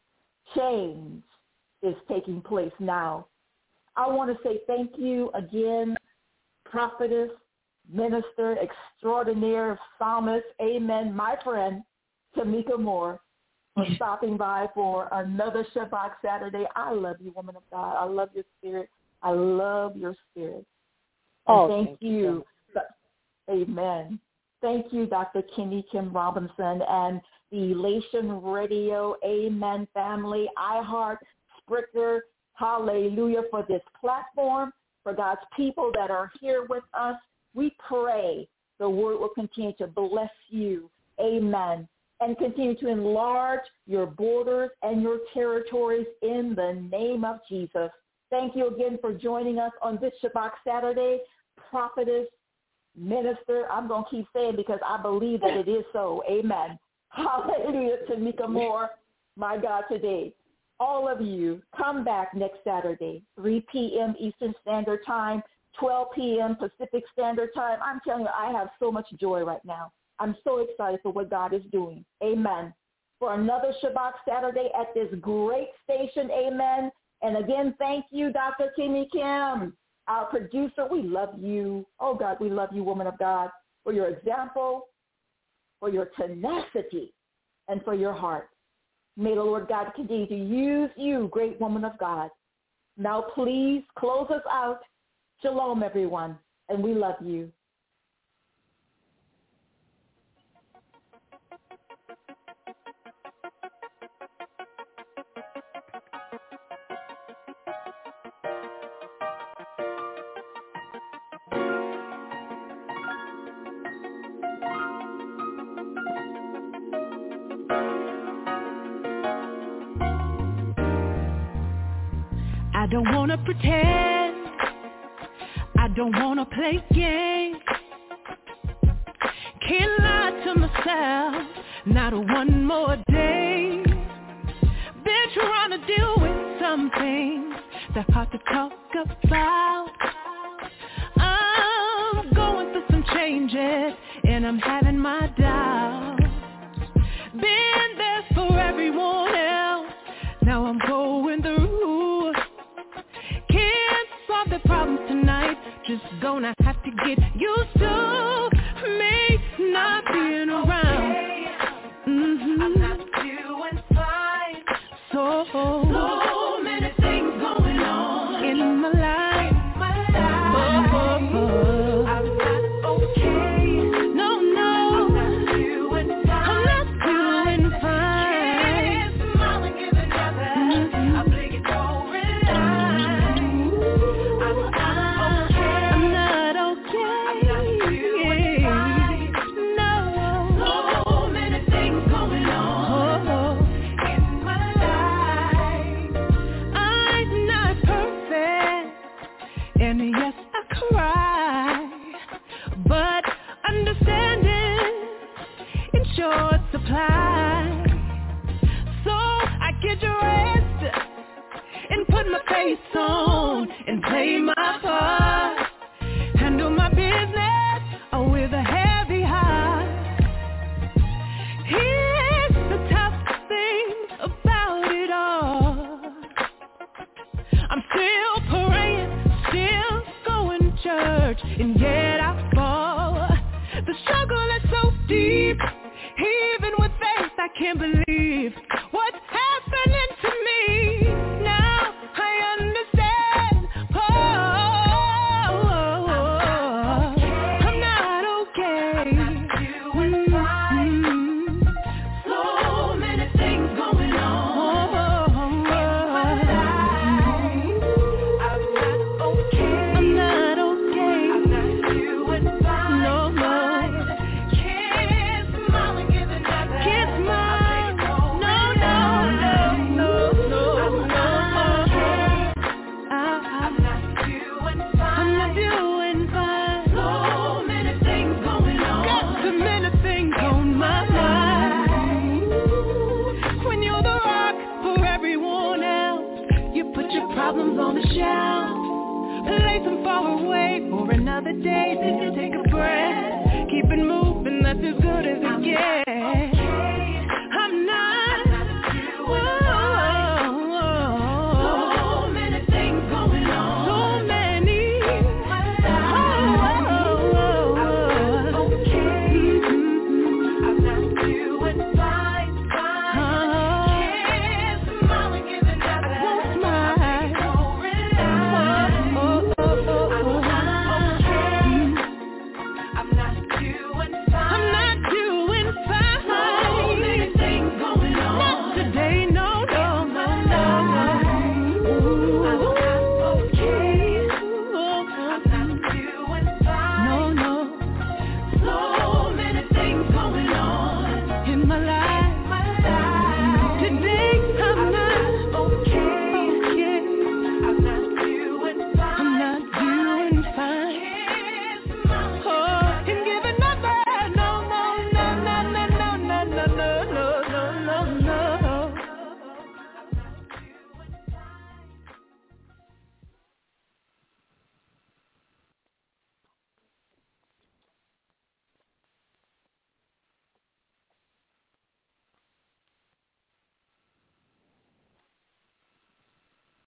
Change is taking place now. I want to say thank you again, prophetess, minister, extraordinaire, psalmist, amen, my friend, Tamika Moore, for stopping by for another Shabbat Saturday. I love you, woman of God. I love your spirit. I love your spirit. And thank you. Amen. Thank you, Dr. Kenny Kim Robinson and the Elation Radio, amen, family, iHeart, Spricker, hallelujah, for this platform, for God's people that are here with us. We pray the word will continue to bless you, amen, and continue to enlarge your borders and your territories in the name of Jesus. Thank you again for joining us on this Shabbat Saturday, prophetess, minister. I'm going to keep saying because I believe that it is so. Amen. Hallelujah. Tamika Moore, my God, today. All of you, come back next Saturday, 3 p.m. Eastern Standard Time, 12 p.m. Pacific Standard Time. I'm telling you, I have so much joy right now. I'm so excited for what God is doing. Amen. For another Shabbat Saturday at this great station. Amen. And again, thank you, Dr. Kimmy Kim. Our producer, we love you. Oh, God, we love you, woman of God, for your example, for your tenacity, and for your heart. May the Lord God continue to use you, great woman of God. Now, please close us out. Shalom, everyone, and we love you. I don't want to pretend, I don't want to play games, can't lie to myself, not one more day. Been trying to deal with some things that's hard to talk about. I'm going through some changes and I'm having my doubts. Been there for everyone else, now I'm going through. The problems tonight, just gonna have to get used to me not being around. I'm not doing fine. So many things going on in my life. I'm not okay. No, I'm not doing fine. I'm not doing fine. Can't smile and give together. I think it's over. Supply. So I get dressed and put my face on and play my part, handle my business with a heavy heart. Here's the tough thing about it all, I'm still praying, still going to church, and yet I fall. The struggle is so deep,